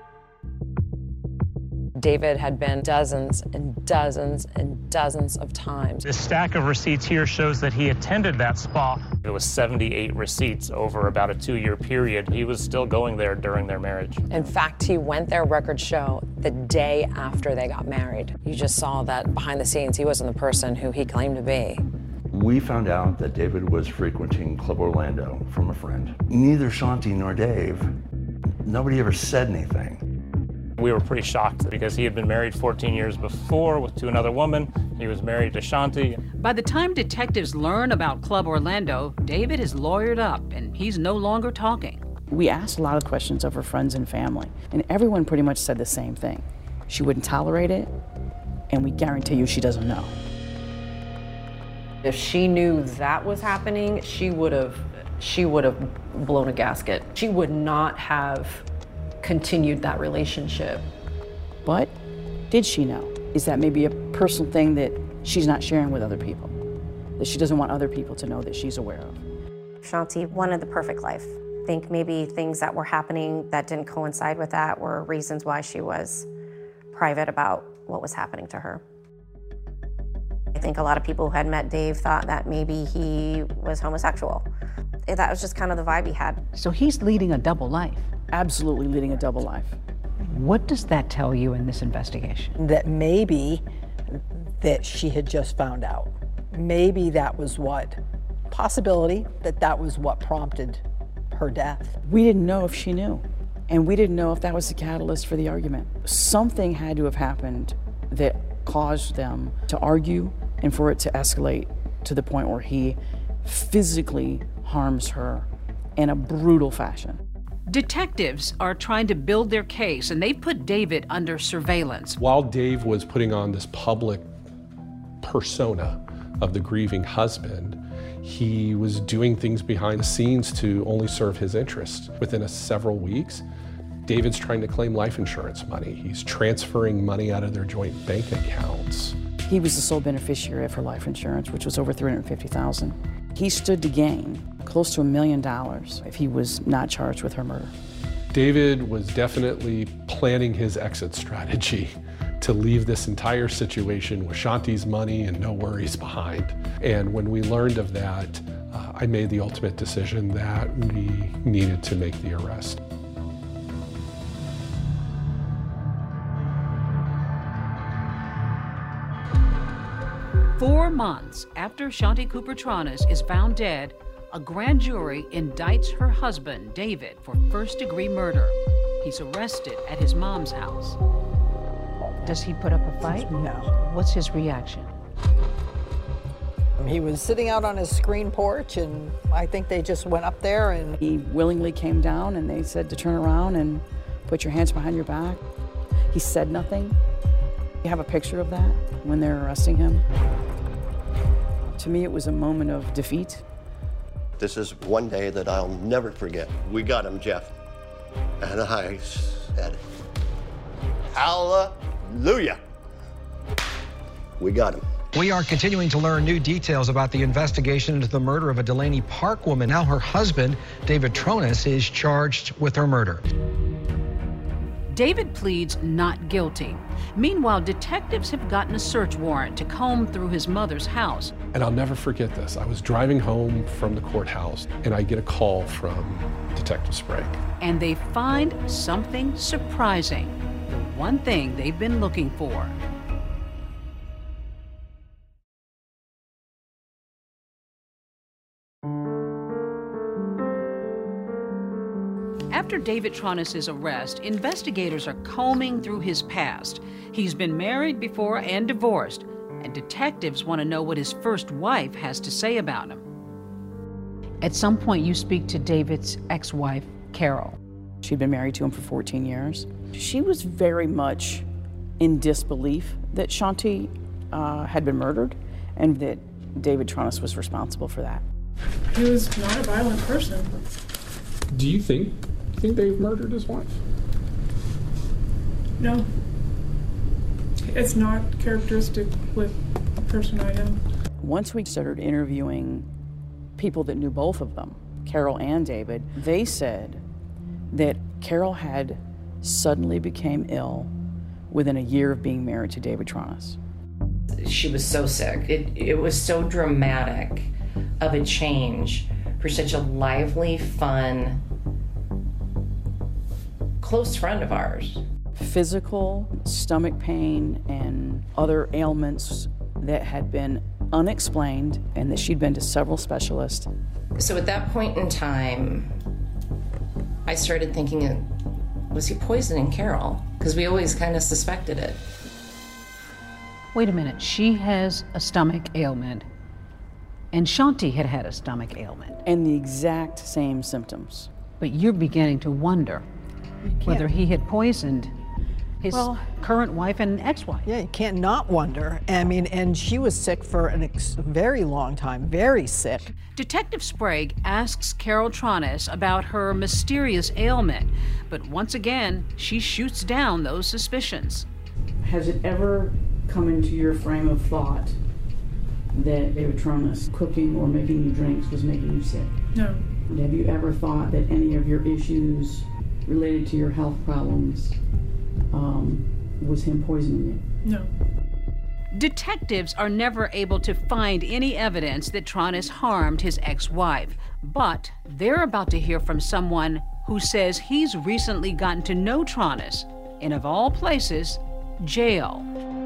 David had been dozens and dozens and dozens of times. This stack of receipts here shows that he attended that spa. It was seventy-eight receipts over about a two-year period. He was still going there during their marriage. In fact, he went there, records show, the day after they got married. You just saw that behind the scenes, he wasn't the person who he claimed to be. We found out that David was frequenting Club Orlando from a friend. Neither Shanti nor Dave, nobody ever said anything. We were pretty shocked because he had been married fourteen years before to another woman. He was married to Shanti. By the time detectives learn about Club Orlando, David is lawyered up and he's no longer talking. We asked a lot of questions of her friends and family, and everyone pretty much said the same thing. She wouldn't tolerate it, and we guarantee you she doesn't know. If she knew that was happening, she would have she would have blown a gasket. She would not have continued that relationship. But did she know? Is that maybe a personal thing that she's not sharing with other people? That she doesn't want other people to know that she's aware of? Shanti wanted the perfect life. I think maybe things that were happening that didn't coincide with that were reasons why she was private about what was happening to her. I think a lot of people who had met Dave thought that maybe he was homosexual. That was just kind of the vibe he had. So he's leading a double life. Absolutely leading a double life. What does that tell you in this investigation? That maybe that she had just found out. Maybe that was what, possibility that that was what prompted her death. We didn't know if she knew, and we didn't know if that was the catalyst for the argument. Something had to have happened that caused them to argue and for it to escalate to the point where he physically harms her in a brutal fashion. Detectives are trying to build their case, and they put David under surveillance. While Dave was putting on this public persona of the grieving husband, he was doing things behind the scenes to only serve his interests. Within a several weeks, David's trying to claim life insurance money. He's transferring money out of their joint bank accounts. He was the sole beneficiary of her life insurance, which was over three hundred fifty thousand dollars. He stood to gain close to a million dollars if he was not charged with her murder. David was definitely planning his exit strategy to leave this entire situation with Shanti's money and no worries behind. And when we learned of that, uh, I made the ultimate decision that we needed to make the arrest. Four months after Shanti Cooper-Tronis is found dead, a grand jury indicts her husband, David, for first-degree murder. He's arrested at his mom's house. Does he put up a fight? No. What's his reaction? He was sitting out on his screen porch, and I think they just went up there and... He willingly came down, and they said to turn around and put your hands behind your back. He said nothing. You have a picture of that when they're arresting him. To me, it was a moment of defeat. This is one day that I'll never forget. We got him, Jeff. And I said, hallelujah. We got him. We are continuing to learn new details about the investigation into the murder of a Delaney Park woman. Now her husband, David Tronis, is charged with her murder. David pleads not guilty. Meanwhile, detectives have gotten a search warrant to comb through his mother's house. And I'll never forget this. I was driving home from the courthouse, and I get a call from Detective Sprague. And they find something surprising. The one thing they've been looking for. After David Tronis' arrest, investigators are combing through his past. He's been married before and divorced, and detectives want to know what his first wife has to say about him. At some point, you speak to David's ex-wife, Carol. She'd been married to him for fourteen years. She was very much in disbelief that Shanti uh, had been murdered and that David Tronis was responsible for that. He was not a violent person. Do you think, you think Dave murdered his wife? No. It's not characteristic with the person I am. Once we started interviewing people that knew both of them, Carol and David, they said that Carol had suddenly became ill within a year of being married to David Tronis. She was so sick. It, it was so dramatic of a change for such a lively, fun, close friend of ours. Physical, stomach pain, and other ailments that had been unexplained and that she'd been to several specialists. So at that point in time, I started thinking, was he poisoning Carol? Because we always kind of suspected it. Wait a minute, she has a stomach ailment, and Shanti had had a stomach ailment. And the exact same symptoms. But you're beginning to wonder whether he had poisoned his well, current wife and ex-wife. Yeah, you can't not wonder. I mean, and she was sick for a ex very long time, very sick. Detective Sprague asks Carol Tronis about her mysterious ailment, but once again, she shoots down those suspicions. Has it ever come into your frame of thought that David Tronis cooking or making you drinks was making you sick? No. And have you ever thought that any of your issues related to your health problems um, was him poisoning you? No. Detectives are never able to find any evidence that Tronis harmed his ex-wife, but they're about to hear from someone who says he's recently gotten to know Tronis in, of all places, jail.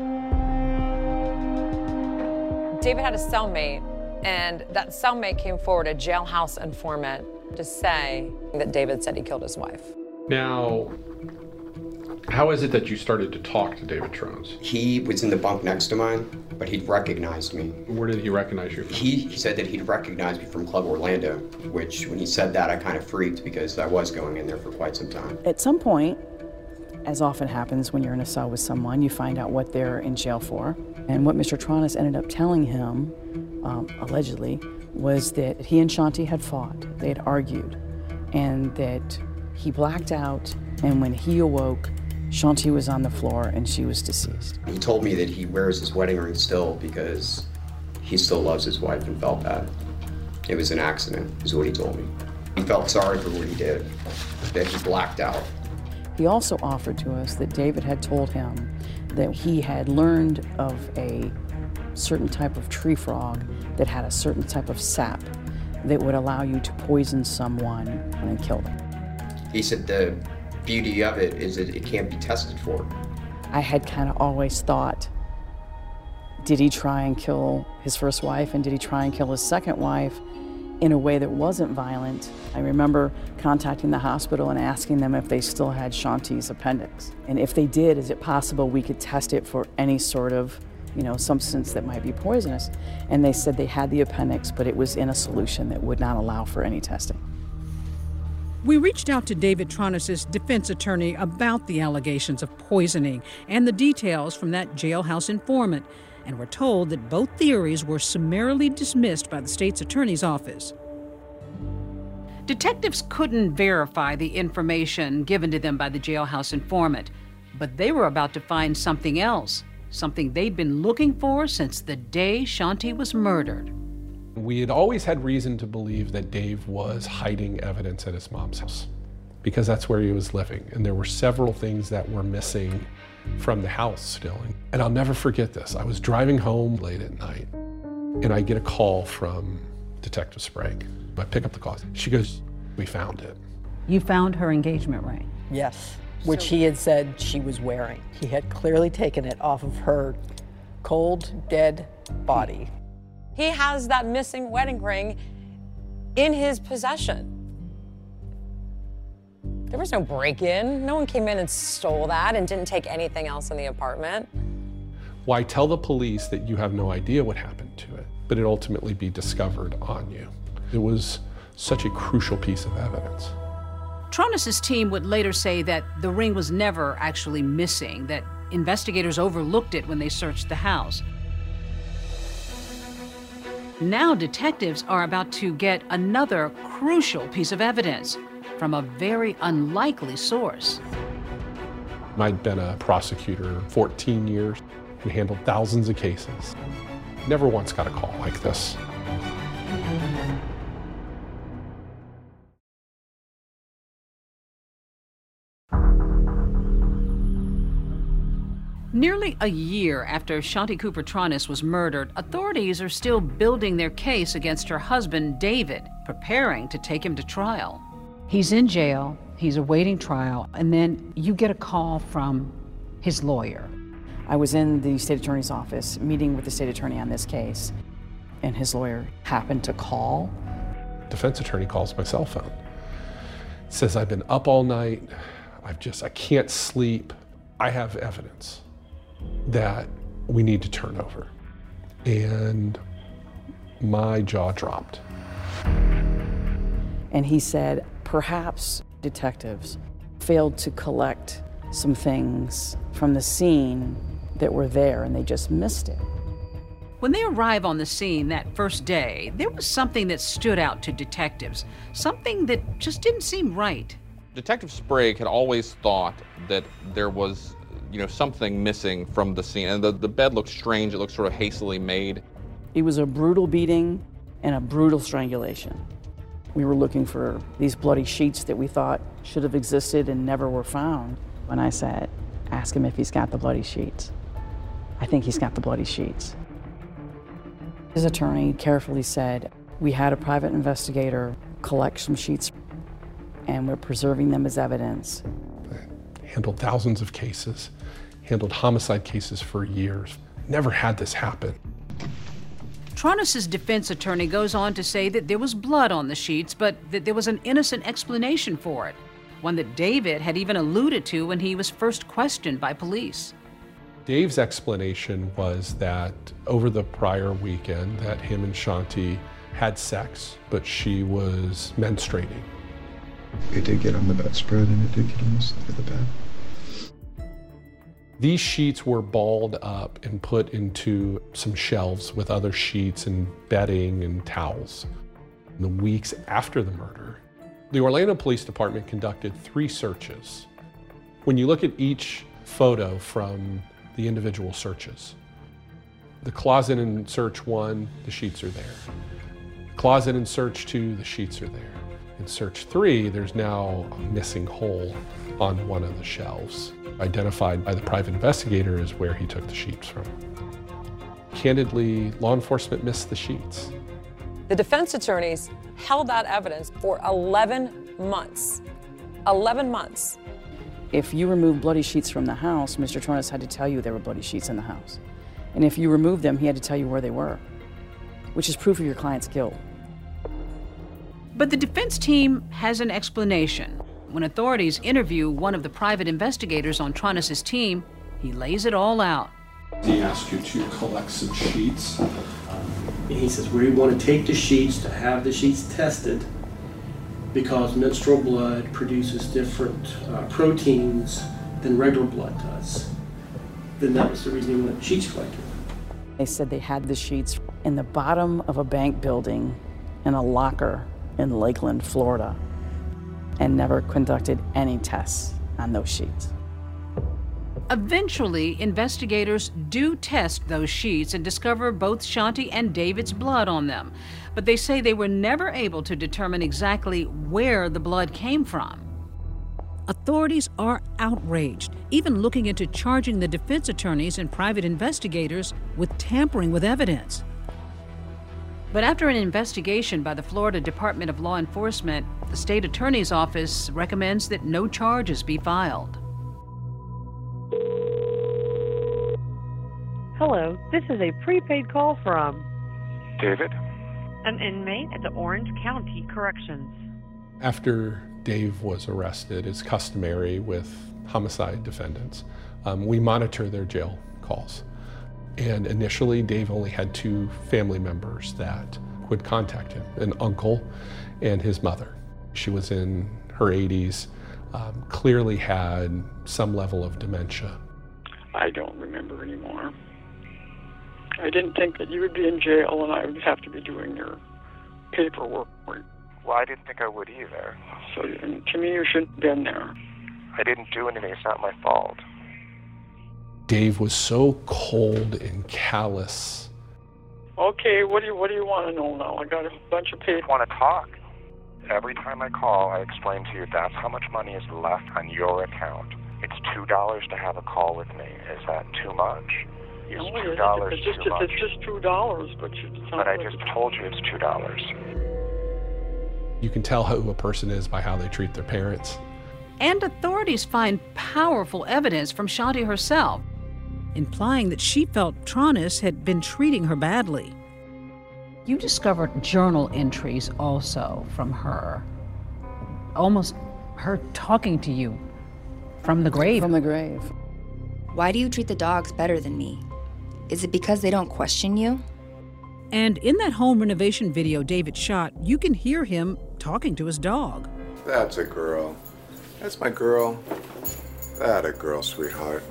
David had a cellmate, and that cellmate came forward, a jailhouse informant, to say that David said he killed his wife. Now, how is it that you started to talk to David Tronis? He was in the bunk next to mine, but he'd recognized me. Where did he recognize you from? He, he said that he'd recognized me from Club Orlando, which when he said that, I kind of freaked because I was going in there for quite some time. At some point, as often happens when you're in a cell with someone, you find out what they're in jail for. And what Mister Tronis ended up telling him, um, allegedly, was that he and Shanti had fought, they had argued, and that he blacked out, and when he awoke, Shanti was on the floor and she was deceased. He told me that he wears his wedding ring still because he still loves his wife and felt bad. It was an accident, is what he told me. He felt sorry for what he did, that he blacked out. He also offered to us that David had told him that he had learned of a certain type of tree frog that had a certain type of sap that would allow you to poison someone and kill them. He said the beauty of it is that it can't be tested for. I had kind of always thought, did he try and kill his first wife, and did he try and kill his second wife in a way that wasn't violent? I remember contacting the hospital and asking them if they still had Shanti's appendix. And if they did, is it possible we could test it for any sort of, you know, substance that might be poisonous? And they said they had the appendix, but it was in a solution that would not allow for any testing. We reached out to David Tronis's defense attorney about the allegations of poisoning and the details from that jailhouse informant, and were told that both theories were summarily dismissed by the state's attorney's office. Detectives couldn't verify the information given to them by the jailhouse informant, but they were about to find something else, something they'd been looking for since the day Shanti was murdered. We had always had reason to believe that Dave was hiding evidence at his mom's house because that's where he was living. And there were several things that were missing from the house still. And I'll never forget this. I was driving home late at night and I get a call from Detective Sprague. I pick up the call. She goes, "We found it." You found her engagement ring? Yes, which he had said she was wearing. He had clearly taken it off of her cold, dead body. He has that missing wedding ring in his possession. There was no break-in. No one came in and stole that and didn't take anything else in the apartment. Why tell the police that you have no idea what happened to it, but it ultimately be discovered on you? It was such a crucial piece of evidence. Tronis's team would later say that the ring was never actually missing, that investigators overlooked it when they searched the house. Now detectives are about to get another crucial piece of evidence from a very unlikely source. I'd been a prosecutor fourteen years and handled thousands of cases. Never once got a call like this. Nearly a year after Shanti Cooper Tronis was murdered, authorities are still building their case against her husband, David, preparing to take him to trial. He's in jail, he's awaiting trial, and then you get a call from his lawyer. I was in the state attorney's office meeting with the state attorney on this case, and his lawyer happened to call. Defense attorney calls my cell phone. Says, "I've been up all night, I've just, I can't sleep. I have evidence that we need to turn over." And my jaw dropped. And he said, perhaps detectives failed to collect some things from the scene that were there and they just missed it. When they arrive on the scene that first day, there was something that stood out to detectives, something that just didn't seem right. Detective Sprague had always thought that there was, you know, something missing from the scene. And the, the bed looked strange. It looked sort of hastily made. It was a brutal beating and a brutal strangulation. We were looking for these bloody sheets that we thought should have existed and never were found. When I said, ask him if he's got the bloody sheets. I think he's got the bloody sheets. His attorney carefully said, we had a private investigator collect some sheets and we're preserving them as evidence. Handled thousands of cases, handled homicide cases for years. Never had this happen. Tronis's defense attorney goes on to say that there was blood on the sheets, but that there was an innocent explanation for it, one that David had even alluded to when he was first questioned by police. Dave's explanation was that over the prior weekend that him and Shanti had sex, but she was menstruating. It did get on the bedspread and it did get on the side of the bed. These sheets were balled up and put into some shelves with other sheets and bedding and towels. In the weeks after the murder, the Orlando Police Department conducted three searches. When you look at each photo from the individual searches, the closet in search one, the sheets are there. Closet in search two, the sheets are there. In search three, there's now a missing hole on one of the shelves, identified by the private investigator as where he took the sheets from. Candidly, law enforcement missed the sheets. The defense attorneys held that evidence for eleven months. eleven months. If you remove bloody sheets from the house, Mister Tronis had to tell you there were bloody sheets in the house. And if you removed them, he had to tell you where they were, which is proof of your client's guilt. But the defense team has an explanation. When authorities interview one of the private investigators on Tronis's team, he lays it all out. He asked you to collect some sheets. And he says, we want to take the sheets to have the sheets tested because menstrual blood produces different uh, proteins than regular blood does. Then that was the reason he wanted sheets collected. They said they had the sheets in the bottom of a bank building in a locker in Lakeland, Florida, and never conducted any tests on those sheets. Eventually, investigators do test those sheets and discover both Shanti and David's blood on them. But they say they were never able to determine exactly where the blood came from. Authorities are outraged, even looking into charging the defense attorneys and private investigators with tampering with evidence. But after an investigation by the Florida Department of Law Enforcement, the state attorney's office recommends that no charges be filed. Hello, this is a prepaid call from David? An inmate at the Orange County Corrections. After Dave was arrested, as customary with homicide defendants, um, we monitor their jail calls. And initially, Dave only had two family members that would contact him, an uncle and his mother. She was in her eighties, um, clearly had some level of dementia. I don't remember anymore. I didn't think that you would be in jail and I would have to be doing your paperwork. Well, I didn't think I would either. So to me, you shouldn't have been there. I didn't do anything. It's not my fault. Dave was so cold and callous. Okay, what do you what do you want to know now? I got a bunch of papers. I want to talk. Every time I call, I explain to you that's how much money is left on your account. It's two dollars to have a call with me. Is that too much? Is No, two dollars it's just, too much? It's just two dollars, but you. But I just told you it's two dollars. You can tell who a person is by how they treat their parents. And authorities find powerful evidence from Shanti herself, implying that she felt Tronis had been treating her badly. You discovered journal entries also from her, almost her talking to you from the grave. From the grave. Why do you treat the dogs better than me? Is it because they don't question you? And in that home renovation video David shot, you can hear him talking to his dog. That's a girl. That's my girl. That a girl, sweetheart.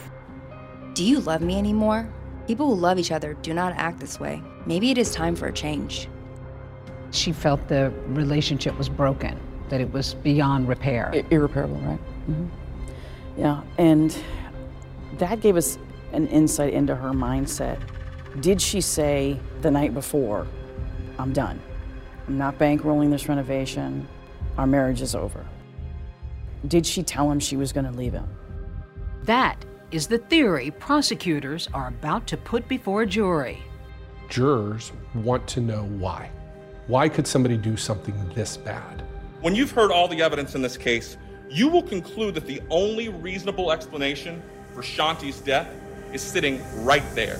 Do you love me anymore? People who love each other do not act this way. Maybe it is time for a change. She felt the relationship was broken, that it was beyond repair. I- irreparable, right? Mm-hmm. Yeah, and that gave us an insight into her mindset. Did she say the night before, I'm done. I'm not bankrolling this renovation. Our marriage is over. Did she tell him she was going to leave him? That is the theory prosecutors are about to put before a jury. Jurors want to know why. Why could somebody do something this bad? When you've heard all the evidence in this case, you will conclude that the only reasonable explanation for Shanti's death is sitting right there.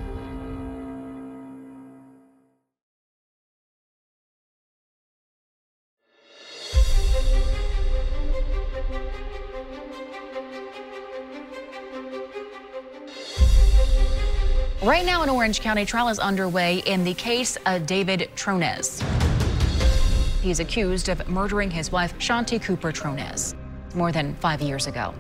Right now in Orange County, trial is underway in the case of David Tronis. He's accused of murdering his wife, Shanti Cooper Tronis, more than five years ago.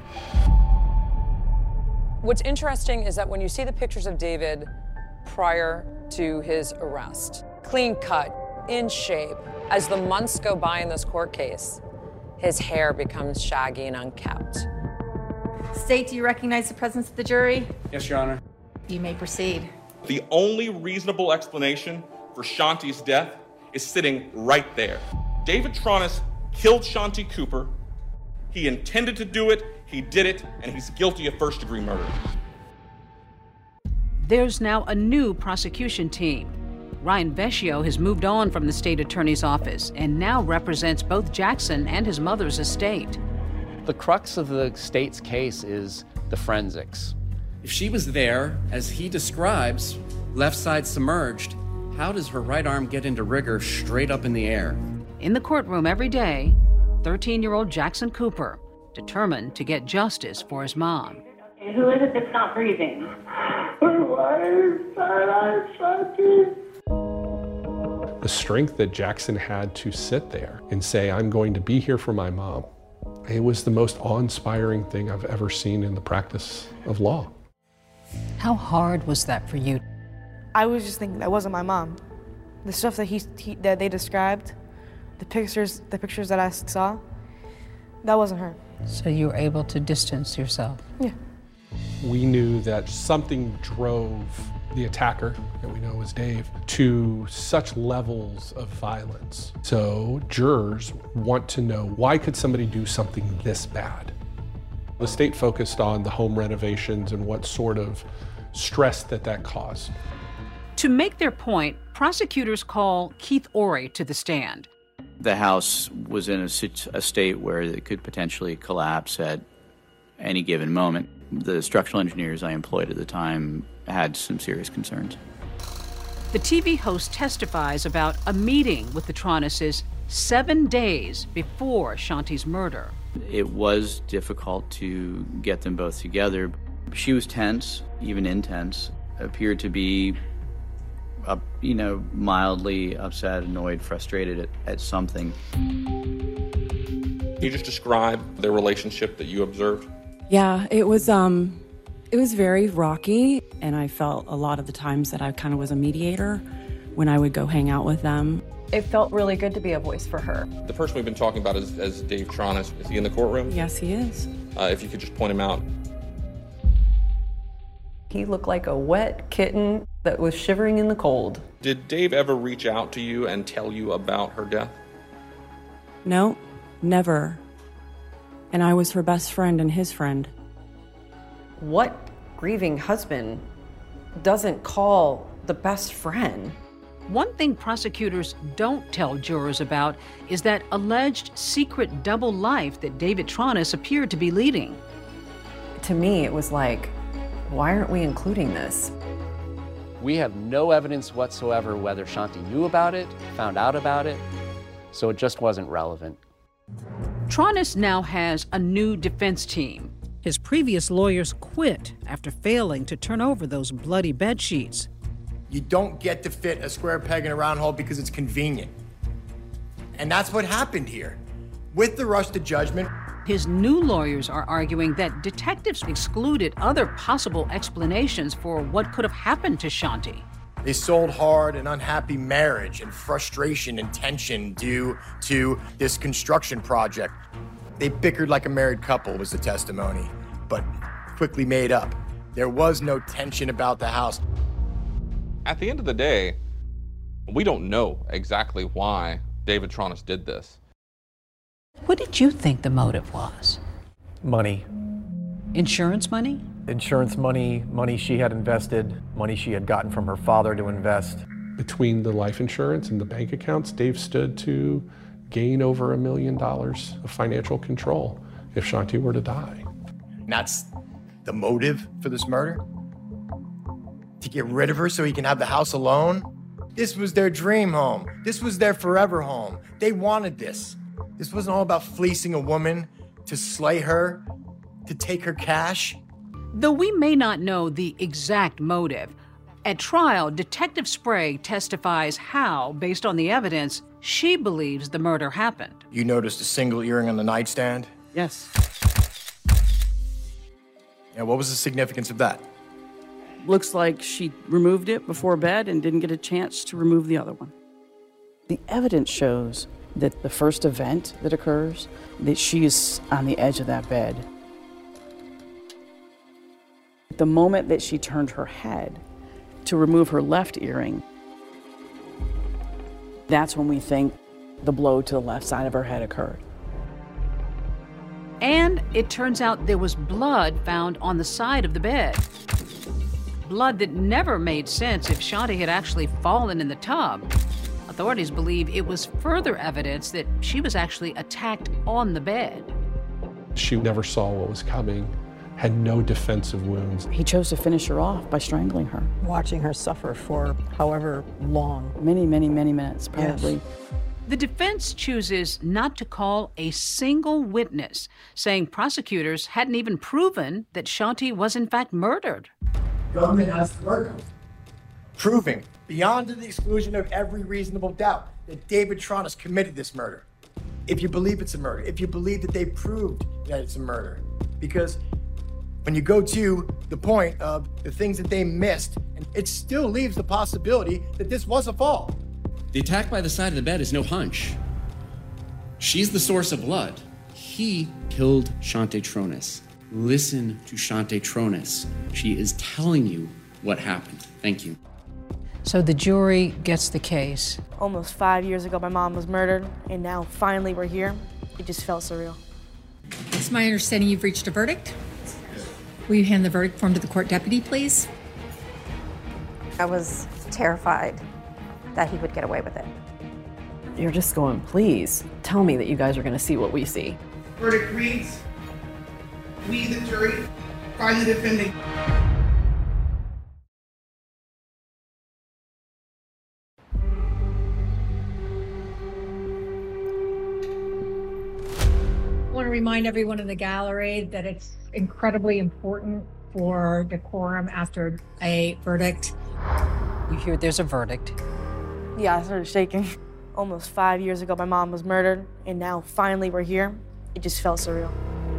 What's interesting is that when you see the pictures of David prior to his arrest, clean cut, in shape, as the months go by in this court case, his hair becomes shaggy and unkempt. State, do you recognize the presence of the jury? Yes, Your Honor. You may proceed. The only reasonable explanation for Shanti's death is sitting right there. David Tronis killed Shanti Cooper. He intended to do it, he did it, and he's guilty of first-degree murder. There's now a new prosecution team. Ryan Vecchio has moved on from the state attorney's office and now represents both Jackson and his mother's estate. The crux of the state's case is the forensics. If she was there, as he describes, left side submerged, how does her right arm get into rigor straight up in the air? In the courtroom every day, thirteen-year-old Jackson Cooper, determined to get justice for his mom. Who is it that's not breathing? My wife, my son. The strength that Jackson had to sit there and say, I'm going to be here for my mom, it was the most awe-inspiring thing I've ever seen in the practice of law. How hard was that for you? I was just thinking that wasn't my mom. The stuff that he, he that they described, the pictures, the pictures that I saw, that wasn't her. So you were able to distance yourself? Yeah. We knew that something drove the attacker, that we know was Dave, to such levels of violence. So jurors want to know, why could somebody do something this bad? The state focused on the home renovations and what sort of stress that that caused. To make their point, prosecutors call Keith Orey to the stand. The house was in a, a state where it could potentially collapse at any given moment. The structural engineers I employed at the time had some serious concerns. The T V host testifies about a meeting with the Tronuses seven days before Shanti's murder. It was difficult to get them both together. She was tense, even intense, appeared to be, uh, you know, mildly upset, annoyed, frustrated at, at something. Can you just describe their relationship that you observed? Yeah, it was um, it was very rocky, and I felt a lot of the times that I kind of was a mediator when I would go hang out with them. It felt really good to be a voice for her. The person we've been talking about is, is Dave Tronis. Is he in the courtroom? Yes, he is. Uh, if you could just point him out. He looked like a wet kitten that was shivering in the cold. Did Dave ever reach out to you and tell you about her death? No, never. And I was her best friend and his friend. What grieving husband doesn't call the best friend? One thing prosecutors don't tell jurors about is that alleged secret double life that David Tronis appeared to be leading. To me, it was like, why aren't we including this? We have no evidence whatsoever whether Shanti knew about it, found out about it, so it just wasn't relevant. Tronis now has a new defense team. His previous lawyers quit after failing to turn over those bloody bed sheets. You don't get to fit a square peg in a round hole because it's convenient. And that's what happened here. With the rush to judgment, his new lawyers are arguing that detectives excluded other possible explanations for what could have happened to Shanti. They sold hard an unhappy marriage and frustration and tension due to this construction project. They bickered like a married couple, was the testimony, but quickly made up. There was no tension about the house. At the end of the day, we don't know exactly why David Tronis did this. What did you think the motive was? Money. Insurance money? Insurance money, money she had invested, money she had gotten from her father to invest. Between the life insurance and the bank accounts, Dave stood to gain over a million dollars of financial control if Shanti were to die. And that's the motive for this murder? To get rid of her so he can have the house alone? This was their dream home. This was their forever home. They wanted this. This wasn't all about fleecing a woman to slay her, to take her cash. Though we may not know the exact motive, at trial, Detective Sprague testifies how, based on the evidence, she believes the murder happened. You noticed a single earring on the nightstand? Yes. Yeah, what was the significance of that? Looks like she removed it before bed and didn't get a chance to remove the other one. The evidence shows that the first event that occurs, that she is on the edge of that bed. The moment that she turned her head to remove her left earring, that's when we think the blow to the left side of her head occurred. And it turns out there was blood found on the side of the bed. blood that never made sense if Shanti had actually fallen in the tub. Authorities believe it was further evidence that she was actually attacked on the bed. She never saw what was coming, had no defensive wounds. He chose to finish her off by strangling her. Watching her suffer for however long. Many, many, many minutes, probably. Yes. The defense chooses not to call a single witness, saying prosecutors hadn't even proven that Shanti was in fact murdered. Government has to work on proving, beyond the exclusion of every reasonable doubt, that David Tronis committed this murder. If you believe it's a murder, if you believe that they proved that it's a murder. Because when you go to the point of the things that they missed, it still leaves the possibility that this was a fall. The attack by the side of the bed is no hunch. She's the source of blood. He killed Shanti Tronis. Listen to Shanti Tronis. She is telling you what happened. Thank you. So the jury gets the case. Almost five years ago, my mom was murdered, and now finally we're here. It just felt surreal. It's my understanding you've reached a verdict. Will you hand the verdict form to the court deputy, please? I was terrified that he would get away with it. You're just going, please, tell me that you guys are going to see what we see. Verdict reads, we, the jury, find the defendant. I want to remind everyone in the gallery that it's incredibly important for decorum after a verdict. You hear there's a verdict. Yeah, I started shaking. Almost five years ago, my mom was murdered, and now finally we're here. It just felt surreal.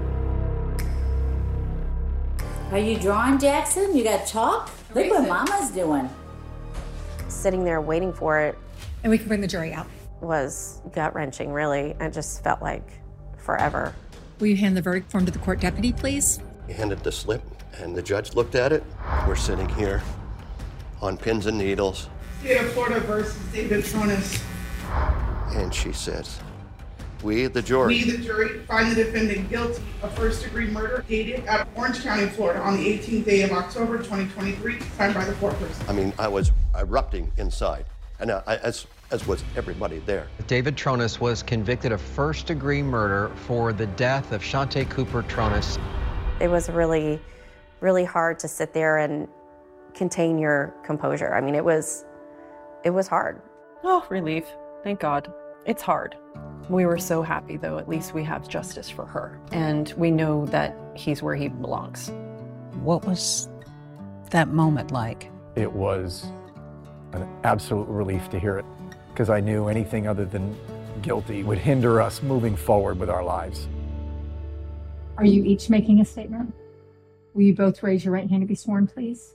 Are you drawing, Jackson? You got chalk? Look what Mama's doing. Sitting there waiting for it. And we can bring the jury out. Was gut-wrenching, really. It just felt like forever. Will you hand the verdict form to the court deputy, please? He handed the slip, and the judge looked at it. We're sitting here on pins and needles. State of Florida versus David Tronis. And she says, we, the jury. We, the jury, find the defendant guilty of first-degree murder dated at Orange County, Florida on the eighteenth day of October, twenty twenty-three, signed by the foreperson. I mean, I was erupting inside, and I, as, as was everybody there. David Tronis was convicted of first-degree murder for the death of Shanti Cooper Tronis. It was really, really hard to sit there and contain your composure. I mean, it was, it was hard. Oh, relief. Thank God. It's hard. We were so happy, though. At least we have justice for her. And we know that he's where he belongs. What was that moment like? It was an absolute relief to hear it, because I knew anything other than guilty would hinder us moving forward with our lives. Are you each making a statement? Will you both raise your right hand to be sworn, please?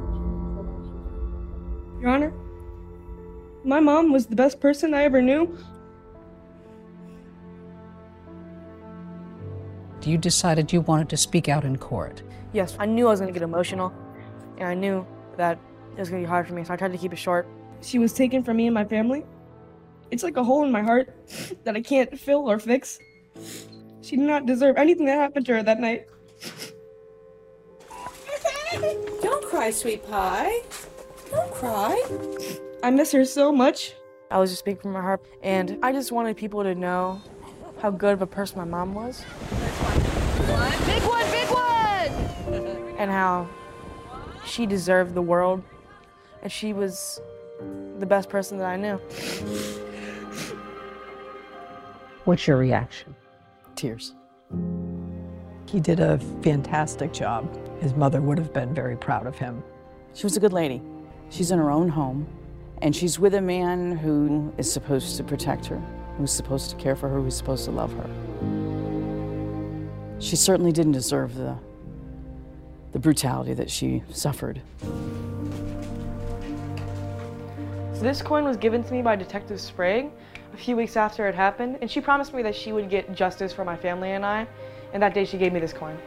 Your Honor, my mom was the best person I ever knew. You decided you wanted to speak out in court. Yes, I knew I was going to get emotional, and I knew that it was going to be hard for me, so I tried to keep it short. She was taken from me and my family. It's like a hole in my heart that I can't fill or fix. She did not deserve anything that happened to her that night. Don't cry, sweet pie. Don't cry. I miss her so much. I was just speaking from my heart, and I just wanted people to know how good of a person my mom was. Big one, big one! And how she deserved the world, and she was the best person that I knew. What's your reaction? Tears. He did a fantastic job. His mother would have been very proud of him. She was a good lady. She's in her own home, and she's with a man who is supposed to protect her, who's supposed to care for her, who's supposed to love her. She certainly didn't deserve the, the brutality that she suffered. So this coin was given to me by Detective Sprague a few weeks after it happened, and she promised me that she would get justice for my family and I, and that day she gave me this coin.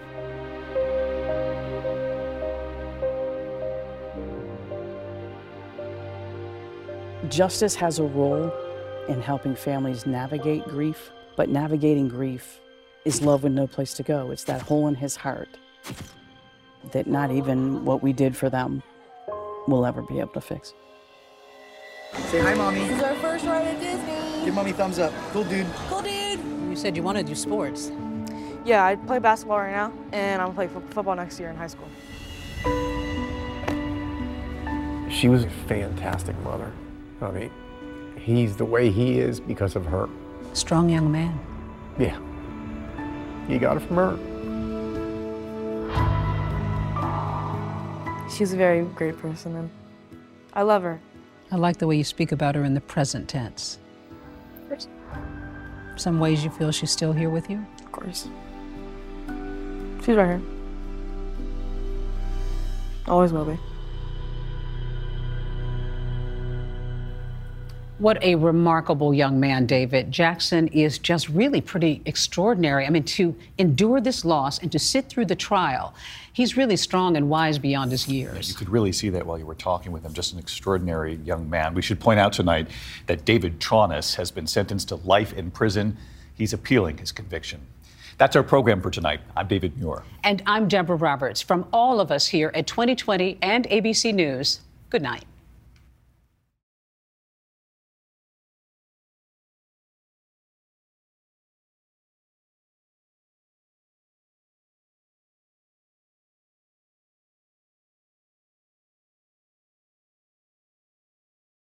Justice has a role in helping families navigate grief, but navigating grief is love with no place to go. It's that hole in his heart that not even what we did for them will ever be able to fix. Say hi, Mommy. This is our first ride at Disney. Give Mommy thumbs up. Cool, dude. Cool, dude. You said you want to do sports. Yeah, I play basketball right now, and I'm playing football next year in high school. She was a fantastic mother. I mean, he's the way he is because of her. Strong young man. Yeah. You got it from her. She's a very great person, and I love her. I like the way you speak about her in the present tense. Some ways you feel she's still here with you? Of course. She's right here. Always will be. What a remarkable young man, David. Jackson is just really pretty extraordinary. I mean, to endure this loss and to sit through the trial, he's really strong and wise beyond his years. You could really see that while you were talking with him. Just an extraordinary young man. We should point out tonight that David Tronis has been sentenced to life in prison. He's appealing his conviction. That's our program for tonight. I'm David Muir. And I'm Deborah Roberts. From all of us here at twenty twenty and A B C News, good night.